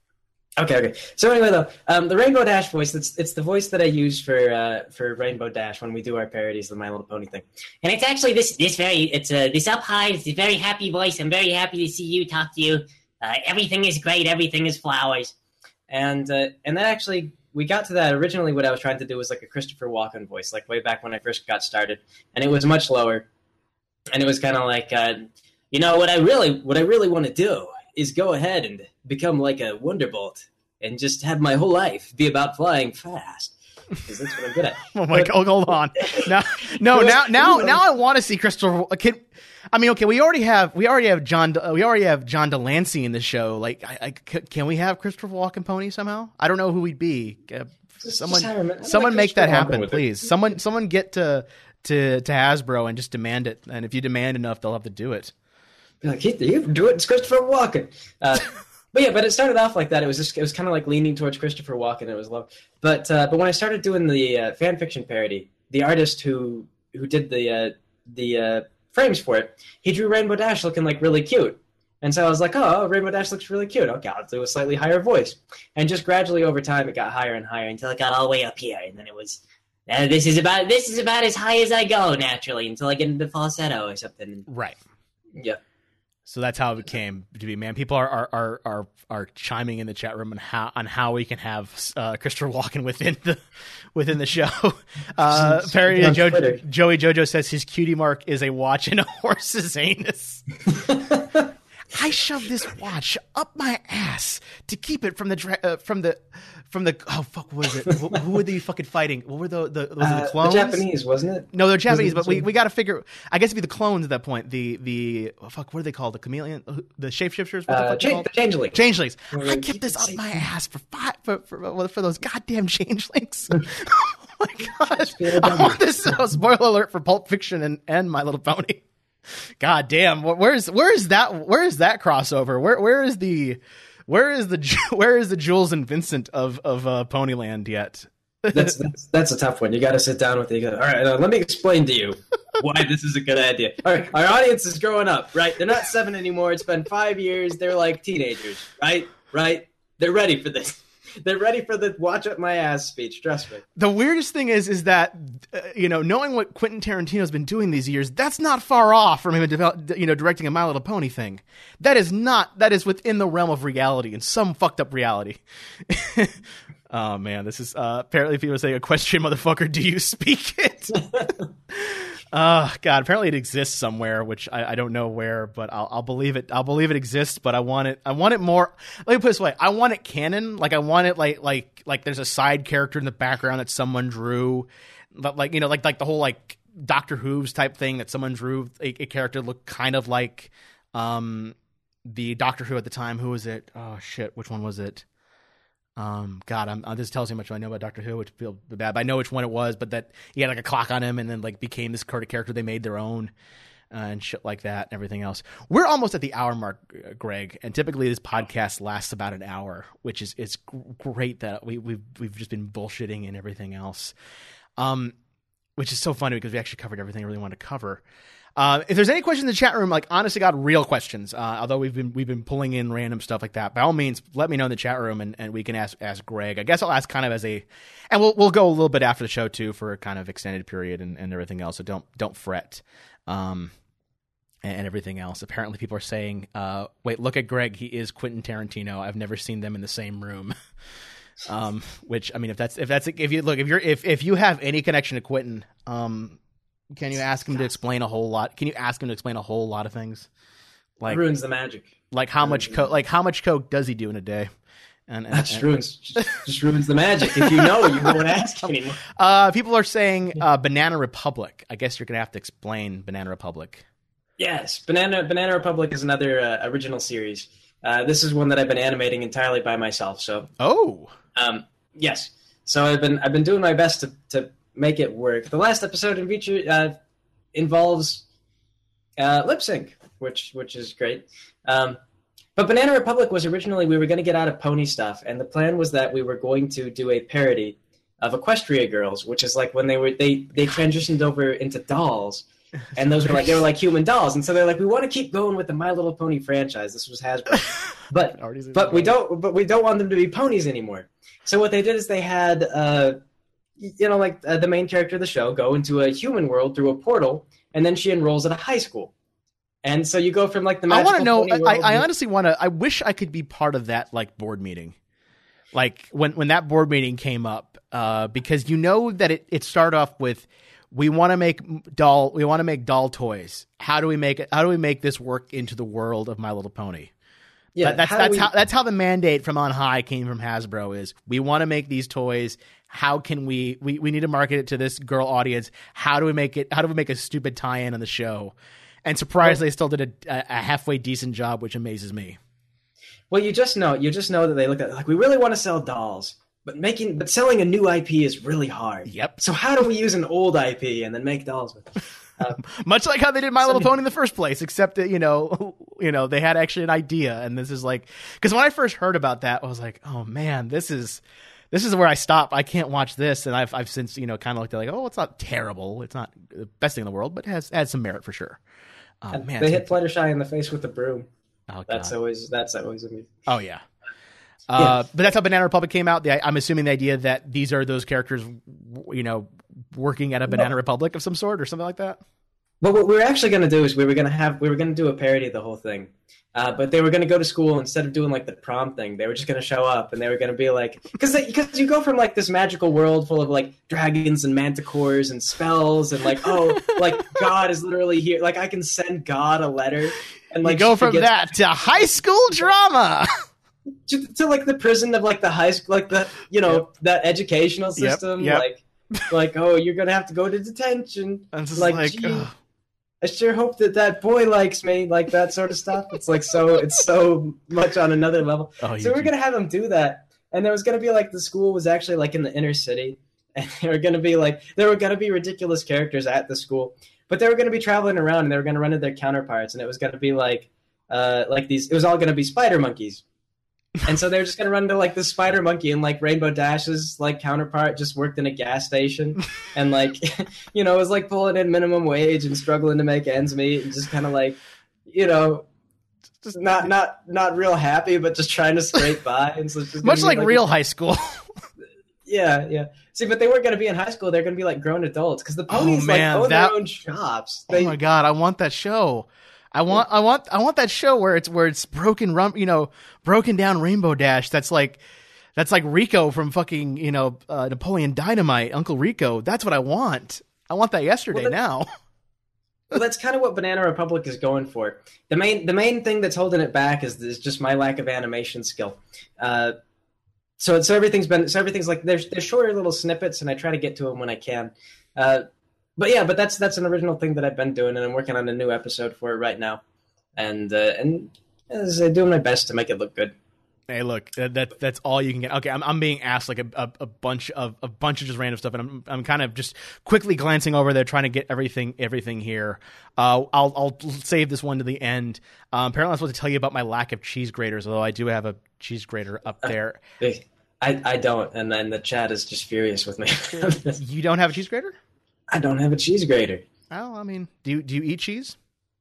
Okay, okay. So anyway, though, um, the Rainbow Dash voice, it's, it's the voice that I use for uh, for Rainbow Dash when we do our parodies of the My Little Pony thing. And it's actually this this very it's uh, this up high. It's a very happy voice. I'm very happy to see you, talk to you. Uh, everything is great. Everything is flowers. And uh, and then actually, we got to that. Originally, what I was trying to do was like a Christopher Walken voice, like way back when I first got started. And it was much lower. And it was kind of like, uh, you know, what I really what I really want to do is go ahead and become like a Wonderbolt and just have my whole life be about flying fast. Because that's what I'm good at. Oh my But- god! Hold on. Now, no, It was- now, now, it was- now, I want to see Crystal. Kid. I mean, okay, we already have, we already have John, we already have John Delancey in the show. Like, I, I, c- can we have Christopher Walken pony somehow? I don't know who we'd be. Uh, Just- someone, just have him- have someone like make that Christopher Walken happen, with it. please. Someone, someone get to, to, to Hasbro and just demand it. And if you demand enough, they'll have to do it. Be like, "Keith, you can do it. It's Christopher Walken. Uh, but yeah, but it started off like that. It was just, it was kind of like leaning towards Christopher Walken. It was love. But uh, but when I started doing the uh, fan fiction parody, the artist who who did the uh, the uh, frames for it, he drew Rainbow Dash looking like really cute. And so I was like, oh, Rainbow Dash looks really cute. Okay, I'll do a slightly higher voice. And just gradually over time, it got higher and higher until Until it got all the way up here, and then it was. Uh, this is about this is about as high as I go naturally until I get into falsetto or something. Right. yeah. So that's how it came to be, man. People are are are are, are chiming in the chat room on how on how we can have uh, Christopher Walken within the within the show. Uh, Perry On jo- Twitter. Joey Jojo says his cutie mark is a watch in a horse's anus. I shoved this watch up my ass to keep it from the dra- uh, from the from the oh fuck what was it? Who, who were they fucking fighting? What were the the, was it Uh, the clones? the Japanese, wasn't it? No, they're Japanese, it but we, the- we got to figure. I guess it'd be the clones at that point. The the oh, fuck, what are they called? The chameleon, the shapeshifters. What the Uh, fuck are they cha- called? the Changeling. Changelings. Well, I like, kept keep this it up safe. my ass for five for for, for those goddamn changelings. Oh my god! Oh, this oh, spoiler alert for Pulp Fiction and, and My Little Pony. God damn! wh- Where's where is that? Where is that crossover? Where where is the where is the Ju- where is the Jules and Vincent of of uh, Ponyland yet? that's, that's that's a tough one. You got to sit down with you. All right, uh, let me explain to you why this is a good idea. All right, our audience is growing up, right? They're not seven anymore. It's been five years. They're like teenagers, right? Right? They're ready for this. They're ready for the watch up my ass speech. Trust me. The weirdest thing is, is that uh, you know, knowing what Quentin Tarantino's been doing these years, that's not far off from him, develop, you know, directing a My Little Pony thing. That is not. That is within the realm of reality, and some fucked up reality. Oh man, this is uh, apparently people say, "Equestrian motherfucker, do you speak it?" Oh god, apparently it exists somewhere, which I, I don't know where, but I'll, I'll believe it. I'll believe it exists, but I want it. I want it more. Let me put it this way: I want it canon. Like I want it like like like there's a side character in the background that someone drew, but like you know like like the whole like Doctor Who's type thing that someone drew a, a character look kind of like um, the Doctor Who at the time. Who was it? Oh shit, which one was it? Um, God, I'm, uh, this tells you how much I know about Doctor Who, which feels bad. But I know which one it was. But that he had like a clock on him, and then like became this kind of character they made their own. Uh, and shit like that and everything else. We're almost at the hour mark, uh, Greg, and typically this podcast lasts about an hour, which is it's g- great that we, we've we've just been bullshitting and everything else, um, which is so funny because we actually covered everything I really wanted to cover. Uh, if there's any questions in the chat room, like honestly, got real questions, uh, although we've been we've been pulling in random stuff like that. By all means, let me know in the chat room, and, and we can ask ask Greg. I guess I'll ask kind of as a, and we'll we'll go a little bit after the show too for a kind of extended period and, and everything else. So don't don't fret. Um, and everything else. Apparently people are saying, uh, wait, look at Greg. He is Quentin Tarantino. I've never seen them in the same room. um, which, I mean, if that's, if that's, if you look, if you're, if, if you have any connection to Quentin, um, can you ask him to explain a whole lot? Can you ask him to explain a whole lot of things? Like, it ruins the magic. Like how much coke, like how much coke does he do in a day? And, and that just and, ruins, just, just ruins the magic. If you know, you won't ask anymore. Uh, people are saying, uh, Banana Republic. I guess you're going to have to explain Banana Republic. Yes, Banana Banana Republic is another uh, original series. Uh, this is one that I've been animating entirely by myself. So, oh, um, yes. So I've been I've been doing my best to, to make it work. The last episode in feature uh, involves uh, lip sync, which which is great. Um, but Banana Republic was originally we were going to get out of pony stuff, and the plan was that we were going to do a parody of Equestria Girls, which is like when they were they they transitioned over into dolls. And those were like they were like human dolls, and so they're like, we want to keep going with the My Little Pony franchise. This was Hasbro, but but we don't but we don't want them to be ponies anymore. So what they did is they had uh, you know like uh, the main character of the show go into a human world through a portal, and then she enrolls at a high school. And so you go from like the I want to know. pony I, world I honestly want to. I wish I could be part of that like board meeting, like when when that board meeting came up, uh, because you know that it it started off with. We want to make doll. We want to make doll toys. How do we make it? How do we make this work into the world of My Little Pony? Yeah, that, that's how that's we... how that's how the mandate from on high came from Hasbro. Is we want to make these toys. How can we? We we need to market it to this girl audience. How do we make it? How do we make a stupid tie-in on the show? And surprisingly, they still did a, a halfway decent job, which amazes me. Well, you just know. You just know that they look at like we really want to sell dolls. But making, but selling a new I P is really hard. Yep. So how do we use an old I P and then make dolls with it? Uh, Much like how they did My so, Little Pony in the first place, except that you know, you know, they had actually an idea, and this is like, because when I first heard about that, I was like, oh man, this is, this is where I stop. I can't watch this, and I've, I've since you know, kind of looked at like, oh, it's not terrible, it's not the best thing in the world, but it has, has some merit for sure. Oh man, they hit Fluttershy in the face with a broom. Oh, that's God. always, that's always amusing. Oh yeah. Uh, yeah. But that's how Banana Republic came out. The, I'm assuming the idea that these are those characters, you know, working at a Banana no. Republic of some sort or something like that. But what we were actually going to do is we were going to have we were going to do a parody of the whole thing. Uh, but they were going to go to school instead of doing like the prom thing. They were just going to show up and they were going to be like, because because you go from like this magical world full of like dragons and manticores and spells and like oh like God is literally here. Like I can send God a letter and like you go from gets- that to high school drama. To, to like the prison of like the high school, like the you know yep. that educational system, yep, yep. like like oh you're gonna have to go to detention. Like, like gee, I sure hope that that boy likes me, like that sort of stuff. It's like so it's so much on another level. Oh, so we're gonna have them do that, and there was gonna be like the school was actually like in the inner city, and they were gonna be like there were gonna be ridiculous characters at the school, but they were gonna be traveling around and they were gonna run into their counterparts, and it was gonna be like uh like these. It was all gonna be spider monkeys. And so they're just gonna run into like the spider monkey and like Rainbow Dash's like counterpart just worked in a gas station and like you know was like pulling in minimum wage and struggling to make ends meet and just kind of like you know just not not not real happy but just trying to scrape by and so it's just much like, like real high school. yeah yeah see but they weren't gonna be in high school they're gonna be like grown adults because the ponies oh, man, like own that... their own shops. They... oh my God, I want that show. I want, I want, I want that show where it's where it's broken, rum, you know, broken down Rainbow Dash. That's like, that's like Rico from fucking, you know, uh, Napoleon Dynamite, Uncle Rico. That's what I want. I want that yesterday. Well, now. Well, that's kind of what Banana Republic is going for. The main, the main thing that's holding it back is, is just my lack of animation skill. Uh, so, so everything's been, so everything's like there's, there's shorter little snippets, and I try to get to them when I can. Uh, but yeah, but that's that's an original thing that I've been doing, and I'm working on a new episode for it right now, and uh, and as I'm doing my best to make it look good. Hey, look, that, that that's all you can get. Okay, I'm I'm being asked like a, a, a bunch of a bunch of just random stuff, and I'm I'm kind of just quickly glancing over there, trying to get everything everything here. Uh, I'll I'll save this one to the end. Um, apparently, I'm supposed to tell you about my lack of cheese graters, although I do have a cheese grater up there. Uh, I I don't, and then the chat is just furious with me. You don't have a cheese grater? I don't have a cheese grater. Oh, I mean, do you, do you eat cheese?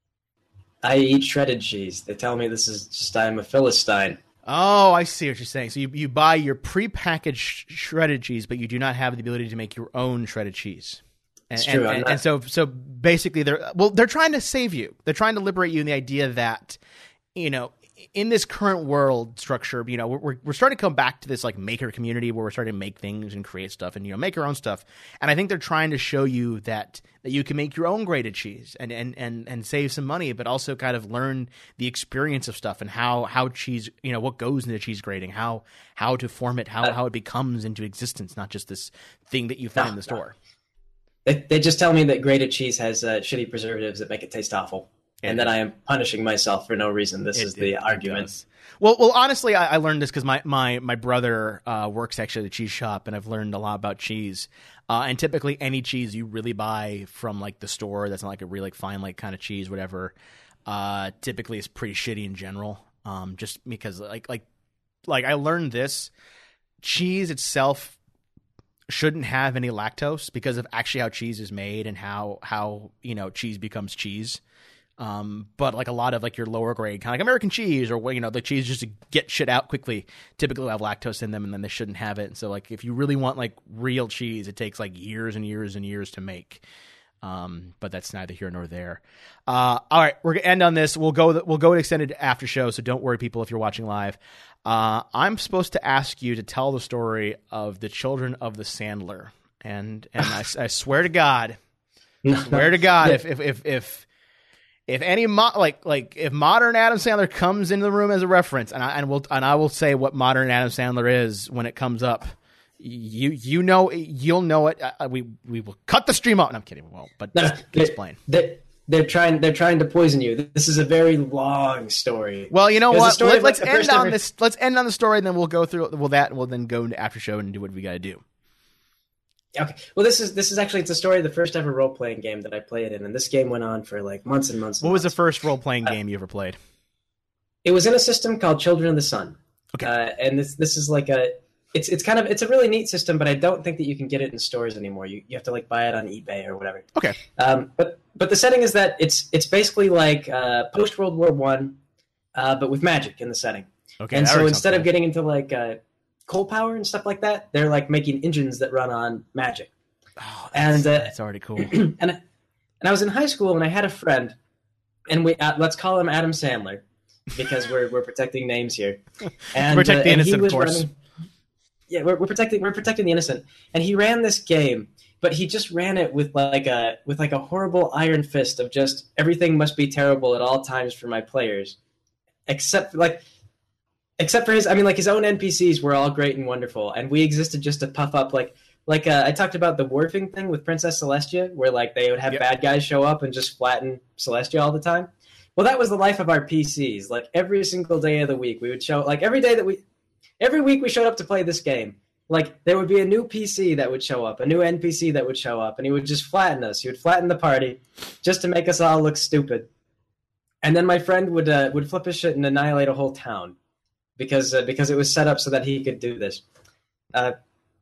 I eat shredded cheese. They tell me this is just I'm a Philistine. Oh, I see what you're saying. So you, you buy your prepackaged sh- shredded cheese, but you do not have the ability to make your own shredded cheese. And, It's true. And, and, not... and so so basically, they're well, they're trying to save you. They're trying to liberate you in the idea that, you know, in this current world structure, you know, we're we're starting to come back to this like maker community where we're starting to make things and create stuff and, you know, make our own stuff. And I think they're trying to show you that that you can make your own grated cheese and and and, and save some money, but also kind of learn the experience of stuff and how how cheese, you know, what goes into cheese grating, how how to form it, how uh, how it becomes into existence, not just this thing that you find no, in the store. No. They they just tell me that grated cheese has uh, shitty preservatives that make it taste awful. And that I am punishing myself for no reason. This it, is the it, argument. It well, well, honestly, I, I learned this because my, my, my brother uh, works actually at a cheese shop, and I've learned a lot about cheese. Uh, and typically, any cheese you really buy from like the store that's not like a really like fine like kind of cheese, whatever, uh, typically is pretty shitty in general. Um, just because like like like I learned this, cheese itself shouldn't have any lactose because of actually how cheese is made and how how you know cheese becomes cheese. Um, but like a lot of like your lower grade, kind of like American cheese or, you know, the cheese just to get shit out quickly, typically have lactose in them and then they shouldn't have it. And so like, if you really want like real cheese, it takes like years and years and years to make. Um, but that's neither here nor there. Uh, all right, we're gonna end on this. We'll go, we'll go to extended after show. So don't worry, people, if you're watching live. Uh, I'm supposed to ask you to tell the story of the Children of the Sandler. And, and I, I swear to God, swear to God, if, if, if, if, If any mo- like like if modern Adam Sandler comes into the room as a reference, and I and will and I will say what modern Adam Sandler is when it comes up, you you know you'll know it. Uh, we we will cut the stream off. No, I'm kidding. We won't. But No, just they, explain. They, they're trying. They're trying to poison you. This is a very long story. Well, you know There's what? Let, let's the end first on ever- this. Let's end on the story, and then we'll go through. Well, that and we'll then go into after show and do what we got to do. Okay. Well, this is this is actually it's the story of the first ever role playing game that I played in, and this game went on for like months and months. And What was the months. first role playing Uh, game you ever played? It was in a system called Children of the Sun. Okay. Uh, and this this is like a it's it's kind of it's a really neat system, but I don't think that you can get it in stores anymore. You you have to like buy it on eBay or whatever. Okay. Um, but but the setting is that it's it's basically like uh, post World War One, uh, but with magic in the setting. Okay. And that so already instead sounds of getting into like uh, coal power and stuff like that, they're like making engines that run on magic. cool. Oh, that's, and, uh, that's already cool. and and I was in high school and I had a friend, and we uh, let's call him Adam Sandler because we're we're protecting names here. And Protect uh, the and he innocent, of was course. running- yeah, we're, we're protecting we're protecting the innocent. And he ran this game, but he just ran it with like a with like a horrible iron fist of just everything must be terrible at all times for my players, except like. Except for his, I mean, like his own N P Cs were all great and wonderful, and we existed just to puff up, like, like uh, I talked about the Warfing thing with Princess Celestia, where like they would have Yep. bad guys show up and just flatten Celestia all the time. Well, that was the life of our P Cs. Like every single day of the week, we would show, like every day that we, every week we showed up to play this game. Like there would be a new P C that would show up, a new N P C that would show up, and he would just flatten us. He would flatten the party, just to make us all look stupid. And then my friend would uh, would flip his shit and annihilate a whole town. Because uh, because it was set up so that he could do this. Uh,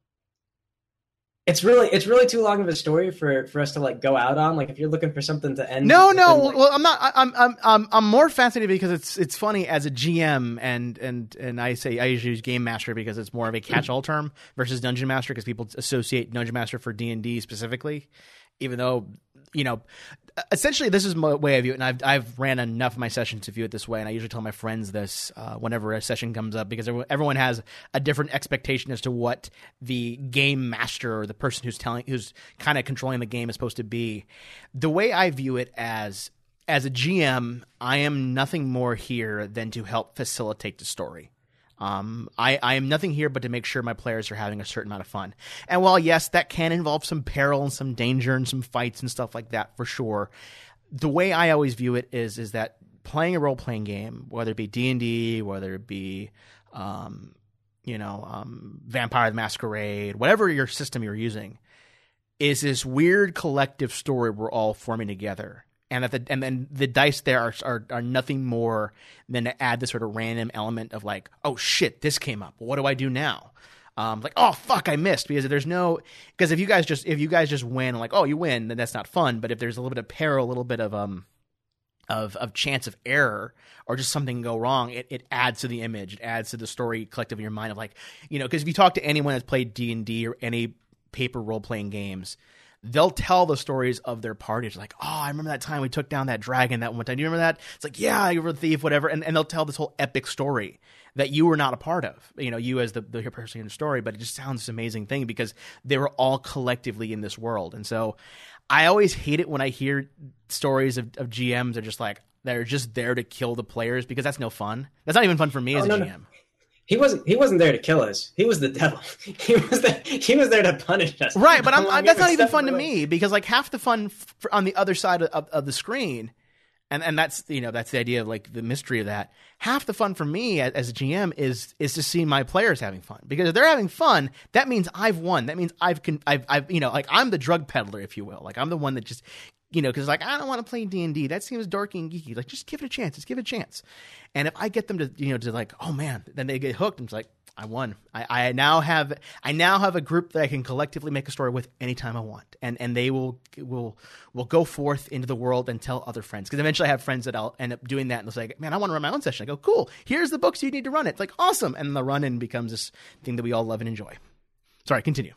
it's really it's really too long of a story for, for us to like go out on. Like if you're looking for something to end. No, no. within, like- well, I'm not. I- I'm. I'm. I'm. I'm more fascinated because it's. It's funny as a G M, and and and I say I usually use Game Master because it's more of a catch-all term versus Dungeon Master because people associate Dungeon Master for D and D specifically, even though you know. Essentially, this is my way I view it, and I've I've ran enough of my sessions to view it this way, and I usually tell my friends this uh, whenever a session comes up because everyone, everyone has a different expectation as to what the game master or the person who's telling who's kind of controlling the game is supposed to be. The way I view it as as a G M, I am nothing more here than to help facilitate the story. Um, I, I am nothing here but to make sure my players are having a certain amount of fun. And while, yes, that can involve some peril and some danger and some fights and stuff like that for sure, the way I always view it is is that playing a role-playing game, whether it be D and D, whether it be, um, you know, um, Vampire the Masquerade, whatever your system you're using, is this weird collective story we're all forming together. And that the and then the dice there are, are are nothing more than to add this sort of random element of like, oh shit, this came up. What do I do now? Um, like, oh fuck, I missed, because there's no because if you guys just if you guys just win, like, oh, you win, then that's not fun. But if there's a little bit of peril, a little bit of um of of chance of error or just something go wrong, it, it adds to the image, it adds to the story collective in your mind of like, you know, because if you talk to anyone that's played D and D or any paper role playing games, they'll tell the stories of their parties. Like, oh, I remember that time we took down that dragon that one time. Do you remember that? It's like, yeah, you were a thief, whatever. And, and they'll tell this whole epic story that you were not a part of, you know, you as the, the person in the story, but it just sounds this amazing thing because they were all collectively in this world. And so I always hate it when I hear stories of, of G Ms that are just like, they're just there to kill the players, because that's no fun. That's not even fun for me oh, as a no, G no. M. He wasn't. He wasn't there to kill us. He was the devil. He was there. He was there to punish us. Right, but I'm, I, that's not even fun to away. me, because like half the fun f- on the other side of, of, of the screen, and and that's you know that's the idea of like the mystery of that. Half the fun for me as, as a G M is is to see my players having fun, because if they're having fun, that means I've won. That means I've con- I've I've you know like I'm the drug peddler, if you will. Like I'm the one that just. You know, because like I don't want to play D and D. That seems dorky and geeky. Like, just give it a chance. Just give it a chance. And if I get them to, you know, to like, oh man, then they get hooked. I'm just like, I won. I, I now have, I now have a group that I can collectively make a story with anytime I want, and and they will will will go forth into the world and tell other friends. Because eventually I have friends that I'll end up doing that, and they'll say, man, I want to run my own session. I go, cool. Here's the books you need to run it. It's like, awesome. And the run-in becomes this thing that we all love and enjoy. Sorry, continue.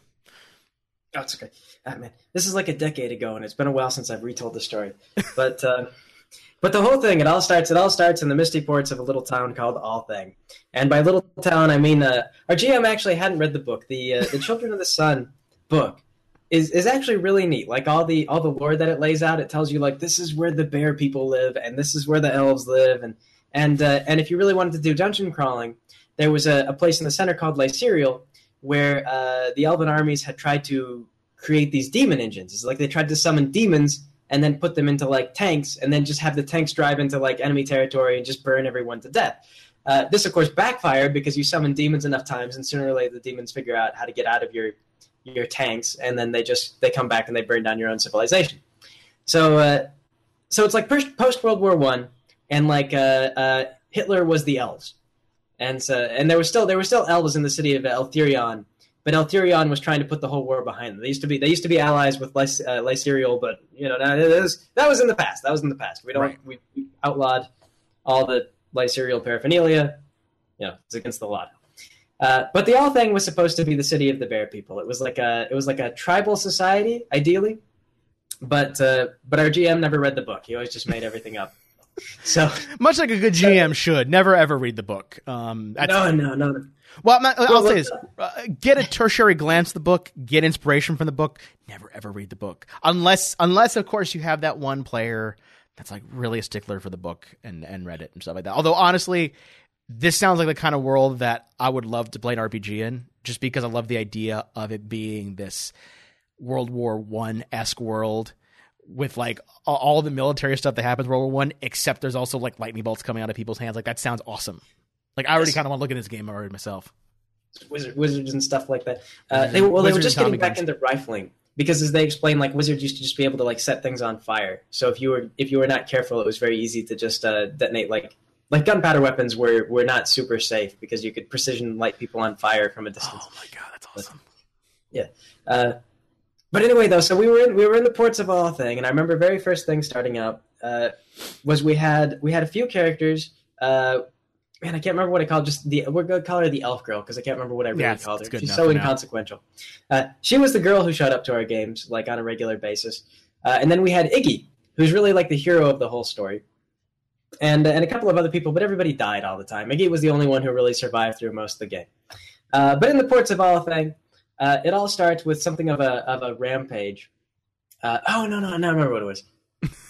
Oh, it's okay. Ah, man, this is like a decade ago, and it's been a while since I've retold the story. But uh, but the whole thing, it all starts. It all starts in the misty ports of a little town called Althing. And by little town, I mean uh, our G M actually hadn't read the book. The uh, the Children of the Sun book is is actually really neat. Like all the all the lore that it lays out, it tells you like this is where the bear people live, and this is where the elves live, and and uh, and if you really wanted to do dungeon crawling, there was a, a place in the center called Lyserial, where uh, the elven armies had tried to create these demon engines. It's like they tried to summon demons and then put them into like tanks, and then just have the tanks drive into like enemy territory and just burn everyone to death. Uh, this, of course, backfired because you summon demons enough times, and sooner or later the demons figure out how to get out of your your tanks, and then they just they come back and they burn down your own civilization. So, uh, so it's like post World War One, and like uh, uh, Hitler was the elves. And so, and there was still there were still elves in the city of Eltherion, but Eltherion was trying to put the whole war behind them. They used to be they used to be allies with Lys, uh, Lyserial, but you know that was that was in the past. That was in the past. We don't Right. we, we outlawed all the Lyserial paraphernalia. You know, it's against the law. Uh, but the All thing was supposed to be the city of the bear people. It was like a it was like a tribal society, ideally. But uh, but our G M never read the book. He always just made everything up. So Much like a good G M should, never ever read the book. Um, that's, no, no, no, no. Well, I'm not, I'll Well, say look- this: uh, get a tertiary glance at the book, get inspiration from the book. Never ever read the book, unless, unless of course you have that one player that's like really a stickler for the book and and read it and stuff like that. Although honestly, this sounds like the kind of world that I would love to play an R P G in, just because I love the idea of it being this World War One esque world with like a- all the military stuff that happens in World War One, except there's also like lightning bolts coming out of people's hands. Like that sounds awesome. Like I already Yes. kind of want to look at this game already myself. Wizard, wizards and stuff like that. Uh, Wizards they, well, they were wizards just and getting Tommy back guns. into rifling because, as they explained, like wizards used to just be able to like set things on fire. So if you were if you were not careful, it was very easy to just uh, detonate like like gunpowder weapons were were not super safe because you could precision light people on fire from a distance. Oh my god, that's awesome. Uh, but anyway, though, so we were in we were in the ports of all thing, and I remember very first thing starting out uh, was we had we had a few characters. Uh, man, I can't remember what I called. Just the we're gonna call her the elf girl because I can't remember what I really Yeah, it's- called it's her. good She's enough so for now. inconsequential. Uh, she was the girl who showed up to our games like on a regular basis, uh, and then we had Iggy, who's really like the hero of the whole story. And, and a couple of other people, but everybody died all the time. Iggy was the only one who really survived through most of the game. Uh, but in the ports of Althing, uh, it all starts with something of a of a rampage. Uh, oh no no no! I don't remember what it was.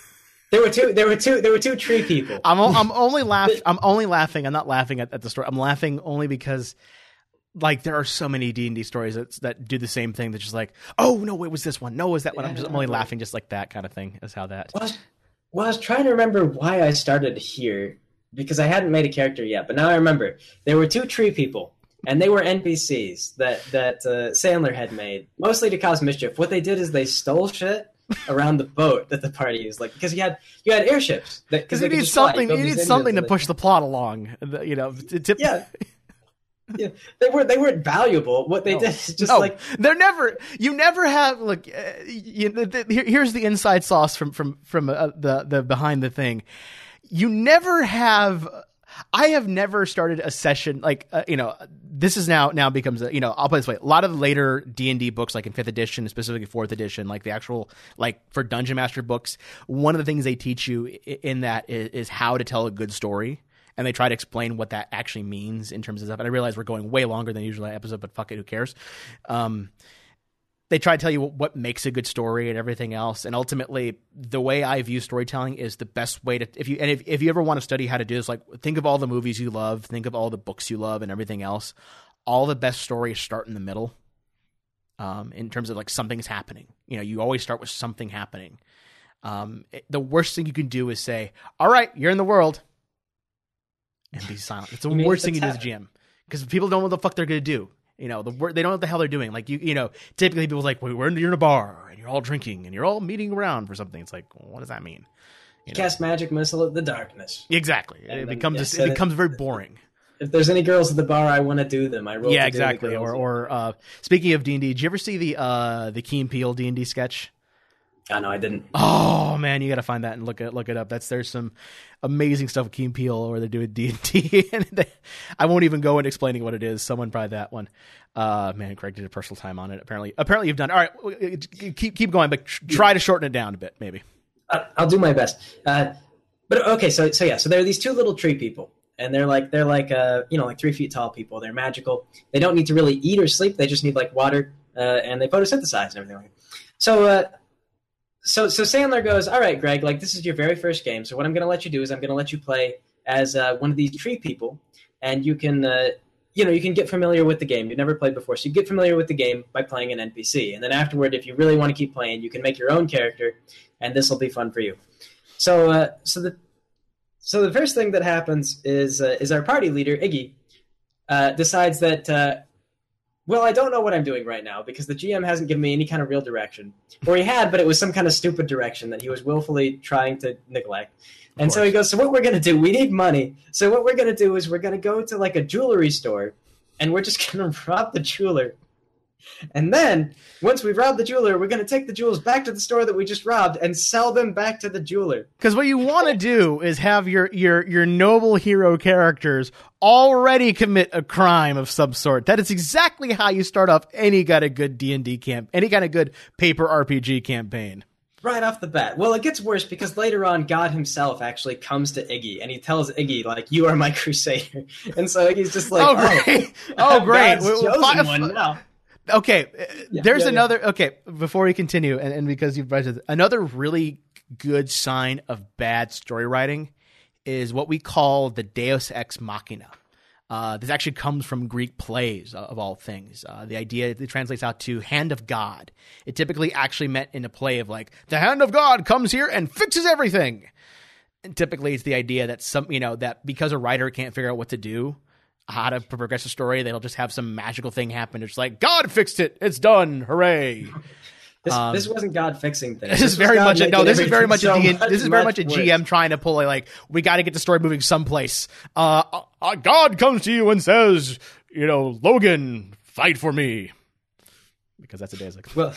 There were two. There were two. There were two tree people. I'm o- I'm only laugh. I'm only laughing. I'm not laughing at, at the story. I'm laughing only because, like, there are so many D and D stories that that do the same thing. That's just like, oh no, it was this one. No, it was that one. I'm just I'm only laughing just like that kind of thing. Is how that. Well I, was, well, I was trying to remember why I started here because I hadn't made a character yet. But now I remember there were two tree people, and they were N P Cs that that uh, Sandler had made, mostly to cause mischief. What they did is they stole shit around the boat that the party used, like because you had you had airships. Because you need something, you need something to push the plot along. You know, to, yeah. Yeah, they weren't. They weren't valuable. What they no. did is just no, like they're never. You never have like. Uh, you, the, the, here, here's the inside sauce from from from uh, the the behind the thing. You never have. I have never started a session like uh, you know. This is now now becomes a, you know. I'll put it this way: a lot of the later D and D books, like in fifth edition, specifically fourth edition, like the actual like for Dungeon Master books, one of the things they teach you in that is, is how to tell a good story. And they try to explain what that actually means in terms of stuff. And I realize we're going way longer than usual episode, but fuck it, who cares? Um, they try to tell you what, what makes a good story and everything else. And ultimately, the way I view storytelling is the best way to. If you and if, if you ever want to study how to do this, like think of all the movies you love, think of all the books you love, and everything else. All the best stories start in the middle. Um, in terms of like something's happening, you know, you always start with something happening. Um, it, the worst thing you can do is say, "All right, you're in the world." And be silent. It's the worst thing you do as a G M because people don't know what the fuck they're gonna do. You know, the they don't know what the hell they're doing. Like you, you know, typically people's like, well, we're in, you're in a bar and you're all drinking and you're all meeting around for something. It's like, well, what does that mean? You cast know? magic missile at the darkness. Exactly. And it then, becomes yeah, so it becomes very boring. If there's any girls at the bar, I want to do them. I roll. Yeah, exactly. Or or uh, speaking of D and D, did you ever see the uh, the Key and Peele D and D sketch? Oh, no, I didn't. Oh man, you got to find that and look it look it up. That's there's some amazing stuff with Key and Peele where they're doing D and D. I won't even go into explaining what it is. Someone probably that one. Uh, man, Craig did a personal time on it. Apparently, apparently you've done. All right, keep keep going, but try to shorten it down a bit, maybe. I'll do my best. Uh, but okay, so so yeah, so there are these two little tree people, and they're like they're like uh you know like three feet tall people. They're magical. They don't need to really eat or sleep. They just need like water, uh, and they photosynthesize and everything like that. So. Uh, So so Sandler goes, all right, Greg, like this is your very first game. So what I'm going to let you do is I'm going to let you play as uh, one of these tree people, and you can, uh, you know, you can get familiar with the game. You've never played before, so you get familiar with the game by playing an N P C. And then afterward, if you really want to keep playing, you can make your own character, and this will be fun for you. So uh, so the so the first thing that happens is uh, is our party leader Iggy uh, decides that. Uh, Well, I don't know what I'm doing right now because the G M hasn't given me any kind of real direction. Or he had, but it was some kind of stupid direction that he was willfully trying to neglect. And so he goes, so what we're going to do, we need money. So what we're going to do is we're going to go to like a jewelry store and we're just going to rob the jeweler. And then once we've robbed the jeweler, we're going to take the jewels back to the store that we just robbed and sell them back to the jeweler. Because what you want to do is have your, your, your noble hero characters already commit a crime of some sort. That is exactly how you start off any kind of good D and D camp, any kind of good paper R P G campaign. Right off the bat. Well, it gets worse because later on, God himself actually comes to Iggy, and he tells Iggy, like, you are my crusader. And so Iggy's just like, oh, great. Oh, oh great. God's chosen one now. Okay, yeah, there's yeah, another. Yeah. Okay, before we continue, and, and because you've read it, another really good sign of bad story writing is what we call the Deus Ex Machina. Uh, this actually comes from Greek plays, uh, of all things. Uh, the idea it translates out to hand of God. It typically actually meant in a play of like the hand of God comes here and fixes everything. And typically, it's the idea that some, you know, that because a writer can't figure out what to do, how to progress a story, they'll just have some magical thing happen. It's like, God fixed it. It's done. Hooray. This, um, this wasn't God fixing things. This, this is very much a, no. This is very much so a D, much, this is very much a worse. G M trying to pull a, like we got to get the story moving someplace. Uh, uh, God comes to you and says, you know, Logan, fight for me, because that's a day like. Well,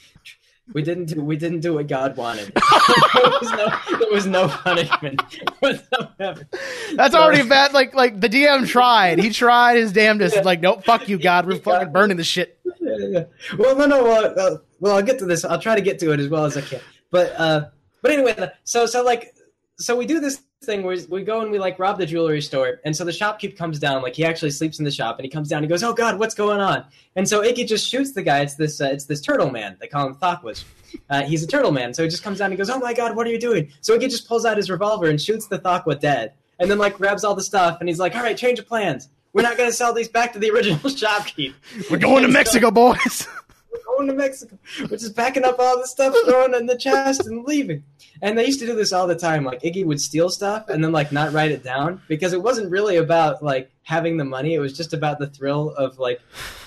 we didn't do we didn't do what God wanted. there, was no, there was no punishment whatsoever. That's so, already bad. Like like the D M tried. He tried his damnedest. Yeah. Like, nope, fuck you, God. We're fucking burning this shit. Yeah, yeah. Well, no, no. Well, uh, well, I'll get to this. I'll try to get to it as well as I can. But, uh, but anyway, so, so like, so we do this thing where we go and we like rob the jewelry store, and so the shopkeep comes down, like he actually sleeps in the shop, and he comes down and he goes, oh god, what's going on? And so Iggy just shoots the guy. It's this uh, it's this turtle man. They call him Thakwas. Uh, he's a turtle man, so he just comes down and goes, oh my god, what are you doing? So Iggy just pulls out his revolver and shoots the Thakwa dead, and then like grabs all the stuff, and he's like, all right, change of plans. We're not going to sell these back to the original shopkeep. We're going to Mexico, boys. We're going to Mexico. We're just packing up all the stuff, throwing it in the chest, and leaving. And they used to do this all the time. Like, Iggy would steal stuff and then, like, not write it down because it wasn't really about, like, having the money. It was just about the thrill of, like,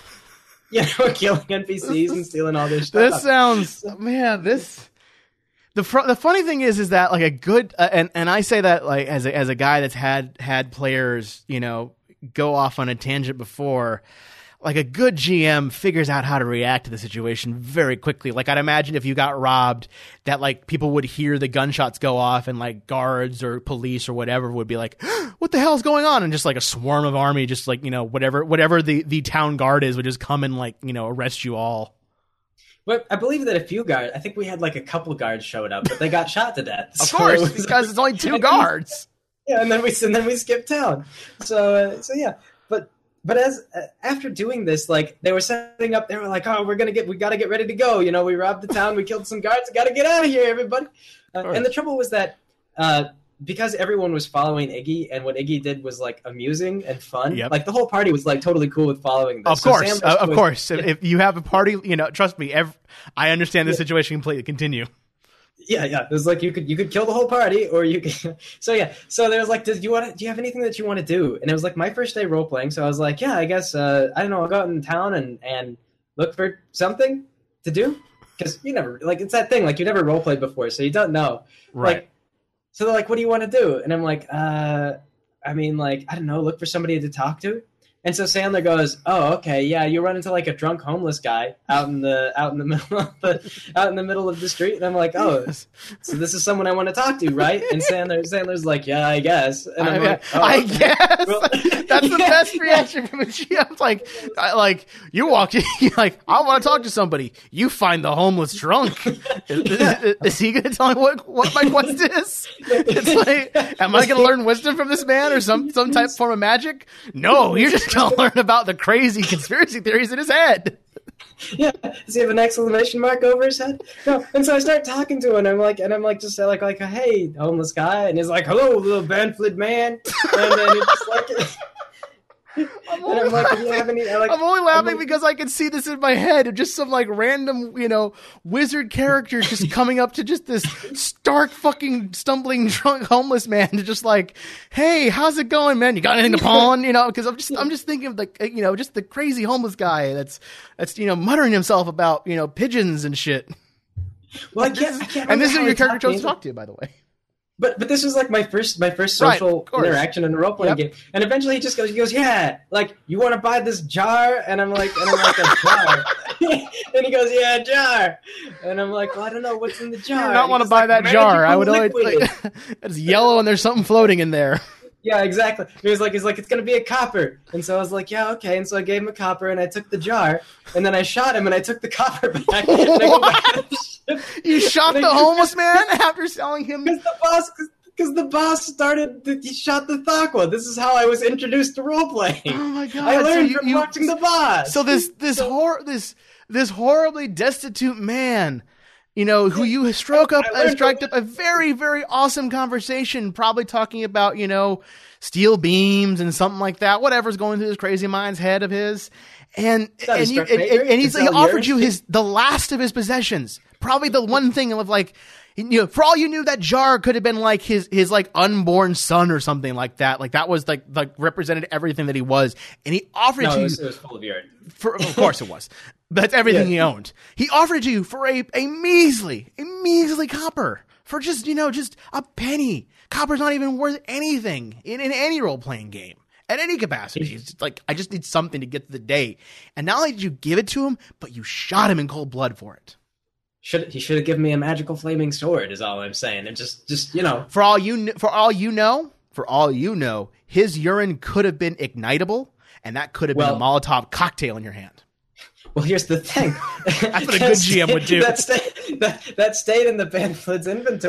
you know, killing N P Cs and stealing all this stuff. This sounds, man, this... The fr- the funny thing is, is that, like, a good... Uh, and, and I say that, like, as a, as a guy that's had had players, you know, go off on a tangent before... Like a good G M figures out how to react to the situation very quickly. Like I'd imagine if you got robbed, that like people would hear the gunshots go off and like guards or police or whatever would be like, what the hell is going on? And just like a swarm of army, just like, you know, whatever, whatever the, the town guard is would just come and like, you know, arrest you all. But I believe that a few guards, I think we had like a couple guards showed up, but they got shot to death. Of so course, it was, because it's only two guards. Yeah, and then we and then we skipped town. So uh, so yeah, but but as uh, after doing this, like they were setting up, they were like, oh, we're gonna get, we gotta get ready to go. You know, we robbed the town, we killed some guards, we gotta get out of here, everybody. Uh, and the trouble was that uh, because everyone was following Iggy, and what Iggy did was like amusing and fun. Yep. Like the whole party was like totally cool with following this. Of So course, Sam uh, of was- course. Yeah. If, if you have a party, you know, trust me, every, I understand the situation completely. Continue. Yeah, yeah. It was like you could you could kill the whole party, or you could. So yeah. So there was like, "Does you want? Do you have anything that you want to do?" And it was like my first day role playing, so I was like, "Yeah, I guess uh, I don't know. I'll go out in town and and look for something to do." Because you never like it's that thing like you never role played before, so you don't know. Right. Like, so they're like, "What do you want to do?" And I'm like, "Uh, I mean, like I don't know. Look for somebody to talk to." And so Sandler goes, "Oh, okay, yeah, you run into like a drunk homeless guy out in the out in the middle of the out in the middle of the street." And I'm like, "Oh, so this is someone I want to talk to, right?" And Sandler Sandler's like, "Yeah, I guess." And I'm I, like, oh, I okay. guess Well, that's the yeah, best yeah. reaction from a G M. Like, I, like you walked in, you're like, I want to talk to somebody. You find the homeless drunk. Is, is, is he going to tell me what, what my quest is? It's like, am I going to learn wisdom from this man or some some type form of magic? No, you're just going to learn about the crazy conspiracy theories in his head. Yeah, does he have an exclamation mark over his head? No, and so I start talking to him, and I'm like, and I'm like, just like, like, hey, homeless guy, and he's like, hello, little Banflid man, and then he's just like, I'm and I'm like, do you have any? I'm like, I'm only laughing I'm like- because I can see this in my head of just some like random, you know, wizard character just coming up to just this stark fucking stumbling drunk homeless man to just like, hey, how's it going, man? You got anything to pawn? You know, because I'm just I'm just thinking of like, you know, just the crazy homeless guy that's that's you know muttering himself about you know pigeons and shit. well, I can't, I can't And this is remember who your how he character chose talked to me. talk to, by the way. But but this was like my first my first Right, social of course. interaction in a role playing Yep. game, and eventually he just goes he goes yeah like you want to buy this jar, and I'm like and I'm like a jar, and he goes yeah a jar, and I'm like well I don't know what's in the You jar. do not And want to he's buy like, that jar. I would "Magical only liquid." like, it's yellow and there's something floating in there. Yeah, exactly. He was like, he's like, it's gonna be a copper, and so I was like, yeah, okay. And so I gave him a copper, and I took the jar, and then I shot him, and I took the copper back. And I go back to the ship. You shot the homeless man after selling him. Because the boss, because the boss started, the, he shot the Thakwa. This is how I was introduced to role playing. Oh my god! I learned so you, from you, watching the boss. So this this So- hor this this horribly destitute man, you know, who you struck up I learned uh, struck from- up a very very awesome conversation, probably talking about you know steel beams and something like that, whatever's going through this crazy mind's head of his, and not and, a you, Struck and, Baker. and he's It's he all offered yours. you his the last of his possessions, probably the one thing of like. You know, for all you knew, that jar could have been like his his like unborn son or something like that. Like that was like like represented everything that he was, and he offered no, to it you. was, it was full of urine. For, of course it was. That's everything Yeah. he owned. He offered you for a, a measly, a measly copper. For just, you know, just a penny. Copper's not even worth anything in, in any role-playing game. At any capacity. It's just like, I just need something to get to the day. And not only did you give it to him, but you shot him in cold blood for it. Should he should have given me a magical flaming sword? Is all I'm saying. And just just you know. For all you kn- for all you know, for all you know, his urine could have been ignitable, and that could have Well- been a Molotov cocktail in your hand. Well, here's the thing. That's what a good G M would do. That stayed, that, that stayed in the Banflid's inventory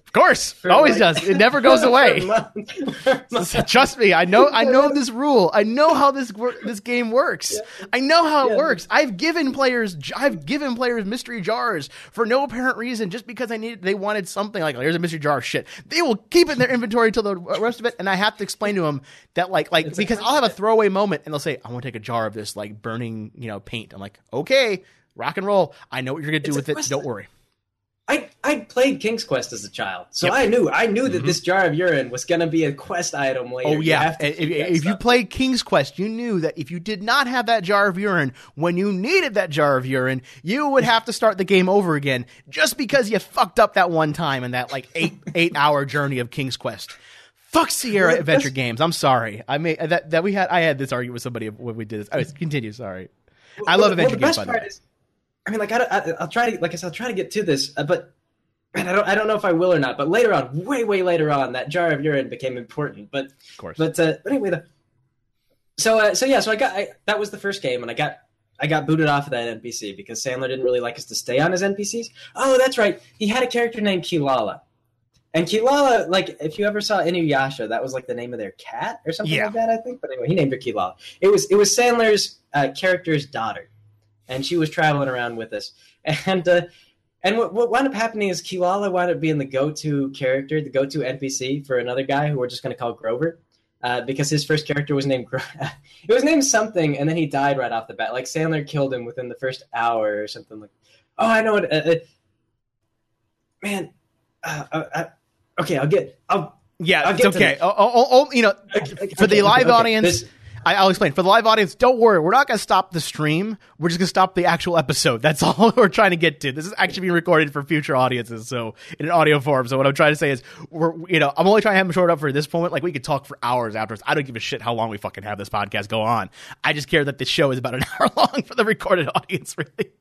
Of course, it always like, does. It never goes away. Trust me, I know. I know this rule. I know how this wor- this game works. Yeah. I know how it yeah. works. I've given players. I've given players mystery jars for no apparent reason, just because I needed. They wanted something like, here's a mystery jar of shit. They will keep it in their inventory until the rest of it, and I have to explain to them that like like it's because I'll have a throwaway moment, and they'll say, "I want to take a jar of this like burning you know paint." I'm like, okay, rock and roll. I know what you're gonna do it's with it. Don't worry. I I played King's Quest as a child, so yep. I knew I knew that mm-hmm. this jar of urine was going to be a quest item later. Oh yeah, if, if you played King's Quest, you knew that if you did not have that jar of urine when you needed that jar of urine, you would have to start the game over again, just because you fucked up that one time in that like eight eight hour journey of King's Quest. Fuck Sierra well, Adventure Games. I'm sorry. I made that that we had. I had this argument with somebody when we did this. I continue. Sorry. Well, I love well, Adventure well, Games. By the way. Is, I mean, like, I, I, I'll try to, like I said, I'll try to get to this, uh, but man, I don't, I don't know if I will or not. But later on, way, way later on, that jar of urine became important. But, of course. But, uh, but anyway, the, so, uh, so yeah, so I got, I, that was the first game, and I got, I got booted off of that N P C because Sandler didn't really like us to stay on his N P Cs. Oh, that's right, he had a character named Kilala, and Kilala, like, if you ever saw Inuyasha, that was like the name of their cat or something yeah. like that, I think. But anyway, he named her Kilala. It was, it was Sandler's uh, character's daughter. And she was traveling around with us. And uh, and what, what wound up happening is Kilala wound up being the go-to character, the go-to N P C for another guy who we're just going to call Grover, uh, because his first character was named Gro- it was named something, and then he died right off the bat. Like Sandler killed him within the first hour or something like. Oh, I know it. Uh, uh, man, uh, uh, uh, okay, I'll get. I'll yeah, I'll it's get okay. Oh, oh, oh, you know, okay, for the okay, live okay, audience. This, I, I'll explain. For the live audience, don't worry. We're not going to stop the stream. We're just going to stop the actual episode. That's all we're trying to get to. This is actually being recorded for future audiences, so in an audio form. So what I'm trying to say is, we're, you know, I'm only trying to have them short up for this moment. Like, we could talk for hours afterwards. I don't give a shit how long we fucking have this podcast go on. I just care that the show is about an hour long for the recorded audience, really.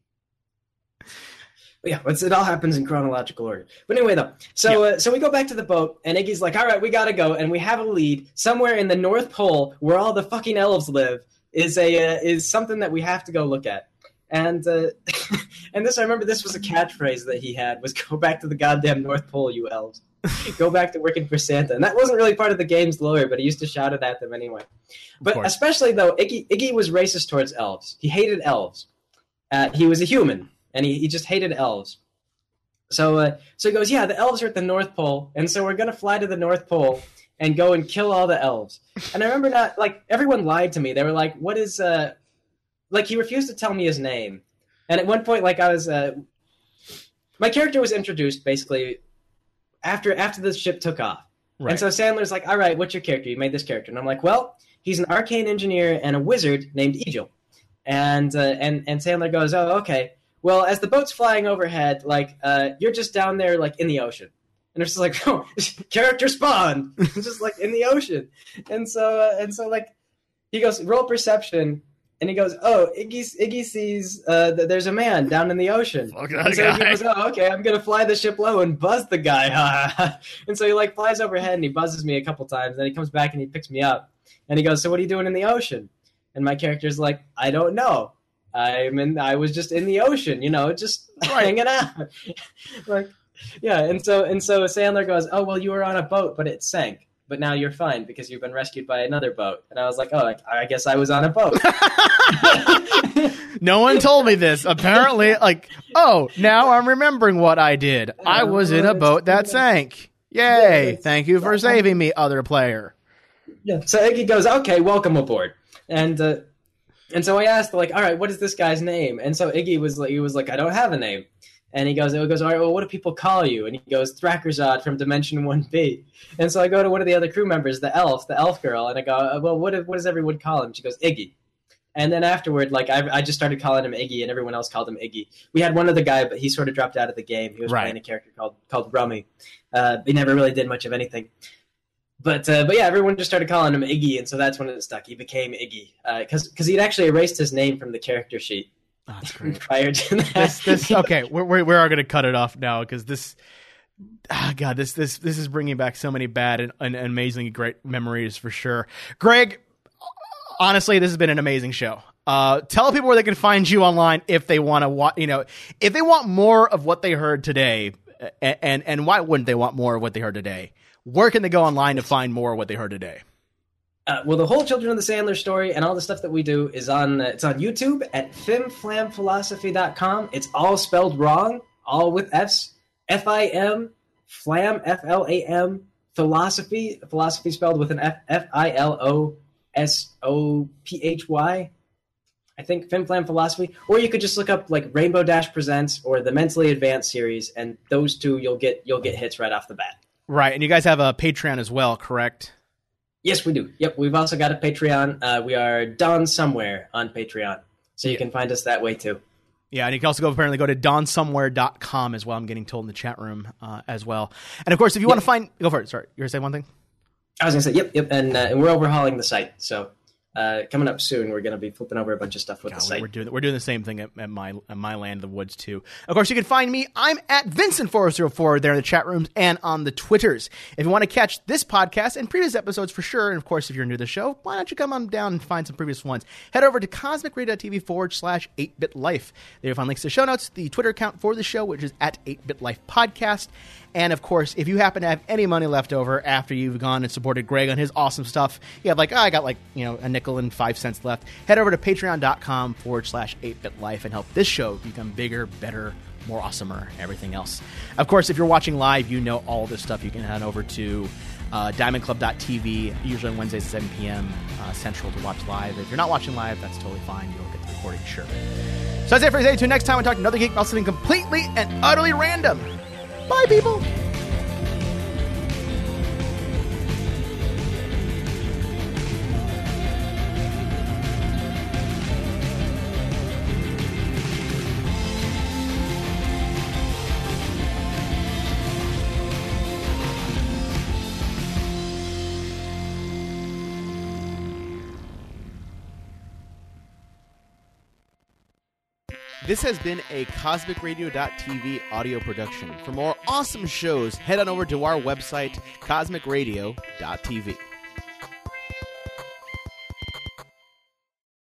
Yeah, it's, it all happens in chronological order. But anyway, though, so yeah. uh, so we go back to the boat, and Iggy's like, all right, we gotta go, and we have a lead. Somewhere in the North Pole, where all the fucking elves live, is a uh, is something that we have to go look at. And uh, and this, I remember this was a catchphrase that he had, was go back to the goddamn North Pole, you elves. Go back to working for Santa. And that wasn't really part of the game's lore, but he used to shout it at them anyway. But especially, though, Iggy, Iggy was racist towards elves. He hated elves. Uh, he was a human. And he, he just hated elves. So uh, so he goes, yeah, the elves are at the North Pole, and so we're going to fly to the North Pole and go and kill all the elves. And I remember not, like, everyone lied to me. They were like, what is, uh, like, he refused to tell me his name. And at one point, like, I was, uh, my character was introduced, basically, after after the ship took off. Right. And so Sandler's like, all right, what's your character? You made this character. And I'm like, well, he's an arcane engineer and a wizard named Egil. And, uh, and, and Sandler goes, oh, okay. Well, as the boat's flying overhead, like, uh, you're just down there, like, in the ocean. And it's just like, oh, character spawned. Just, like, in the ocean. And so, uh, and so, like, he goes, roll perception. And he goes, oh, Iggy, Iggy sees uh, that there's a man down in the ocean. Fuck and so that he guy. goes, oh, okay, I'm going to fly the ship low and buzz the guy. And so he, like, flies overhead and he buzzes me a couple times. Then he comes back and he picks me up. And he goes, so what are you doing in the ocean? And my character's like, I don't know. I'm in, I was just in the ocean, you know, just right. hanging out. Like, yeah. And so, and so Sandler goes, oh, well, you were on a boat, but it sank. But now you're fine because you've been rescued by another boat. And I was like, oh, I, I guess I was on a boat. No one told me this. Apparently, like, oh, now I'm remembering what I did. I was in a boat that sank. Yay. Yeah, thank you for saving me, other player. Yeah. So Iggy goes, okay, welcome aboard. And, uh, And so I asked, like, all right, what is this guy's name? And so Iggy was like, he was like, I don't have a name. And he goes, he goes, all right, well, what do people call you? And he goes, Thrakkerzod from Dimension one B. And so I go to one of the other crew members, the elf, the elf girl, and I go, well, what, what does everyone call him? She goes, Iggy. And then afterward, like, I, I just started calling him Iggy, and everyone else called him Iggy. We had one other guy, but he sort of dropped out of the game. He was right. playing a character called called Rummy. Uh, he never really did much of anything. But uh, but yeah, everyone just started calling him Iggy, and so that's when it stuck. He became Iggy because uh, because he'd actually erased his name from the character sheet. Oh, that's great. Prior to that. This, this, okay, we're we're, we're going to cut it off now because this, ah, God, this this this is bringing back so many bad and, and amazingly great memories for sure. Greg, honestly, this has been an amazing show. Uh, tell people where they can find you online if they want to watch. You know, if they want more of what they heard today. and, and and why wouldn't they want more of what they heard today? Where can they go online to find more of what they heard today? Uh, well, the whole Children of the Sandler story and all the stuff that we do is on uh, it's on YouTube at fim flam philosophy dot com. It's all spelled wrong, all with F's. F I M, flam, F L A M, philosophy, philosophy spelled with an F, F I L O S O P H Y. I think Fim Flam Philosophy. Or you could just look up like Rainbow Dash Presents or the Mentally Advanced series, and those two you'll get you'll get hits right off the bat. Right, and you guys have a Patreon as well, correct? Yes, we do. Yep, we've also got a Patreon. Uh, we are Don Somewhere on Patreon, so you yeah. can find us that way too. Yeah, and you can also go apparently go to don somewhere dot com as well. I'm getting told in the chat room uh, as well. And of course, if you yep. want to find, go for it. Sorry, you were saying one thing. I was going to say, yep, yep, and, uh, and we're overhauling the site, so. Uh, coming up soon, we're going to be flipping over a bunch of stuff with God, the site. We're doing we're doing the same thing at, at my at my land of the woods too. Of course, you can find me. I'm at Vincent four oh four there in the chat rooms and on the Twitters. If you want to catch this podcast and previous episodes for sure, and of course, if you're new to the show, why don't you come on down and find some previous ones? Head over to cosmic radio dot t v forward slash eight bit life. There you'll find links to show notes, the Twitter account for the show, which is at eight bit life podcast. And, of course, if you happen to have any money left over after you've gone and supported Greg on his awesome stuff, you have like, oh, I got like, you know, a nickel and five cents left, head over to patreon.com forward slash 8bitlife and help this show become bigger, better, more awesomer, everything else. Of course, if you're watching live, you know all this stuff. You can head over to uh, diamond club dot t v, usually on Wednesdays at seven p.m. Uh, Central to watch live. If you're not watching live, that's totally fine. You'll get the recording, sure. So that's it for today. Until next time, we talk to another geek about something completely and utterly random. Bye, people. This has been a cosmic radio dot t v audio production. For more awesome shows, head on over to our website, cosmic radio dot t v.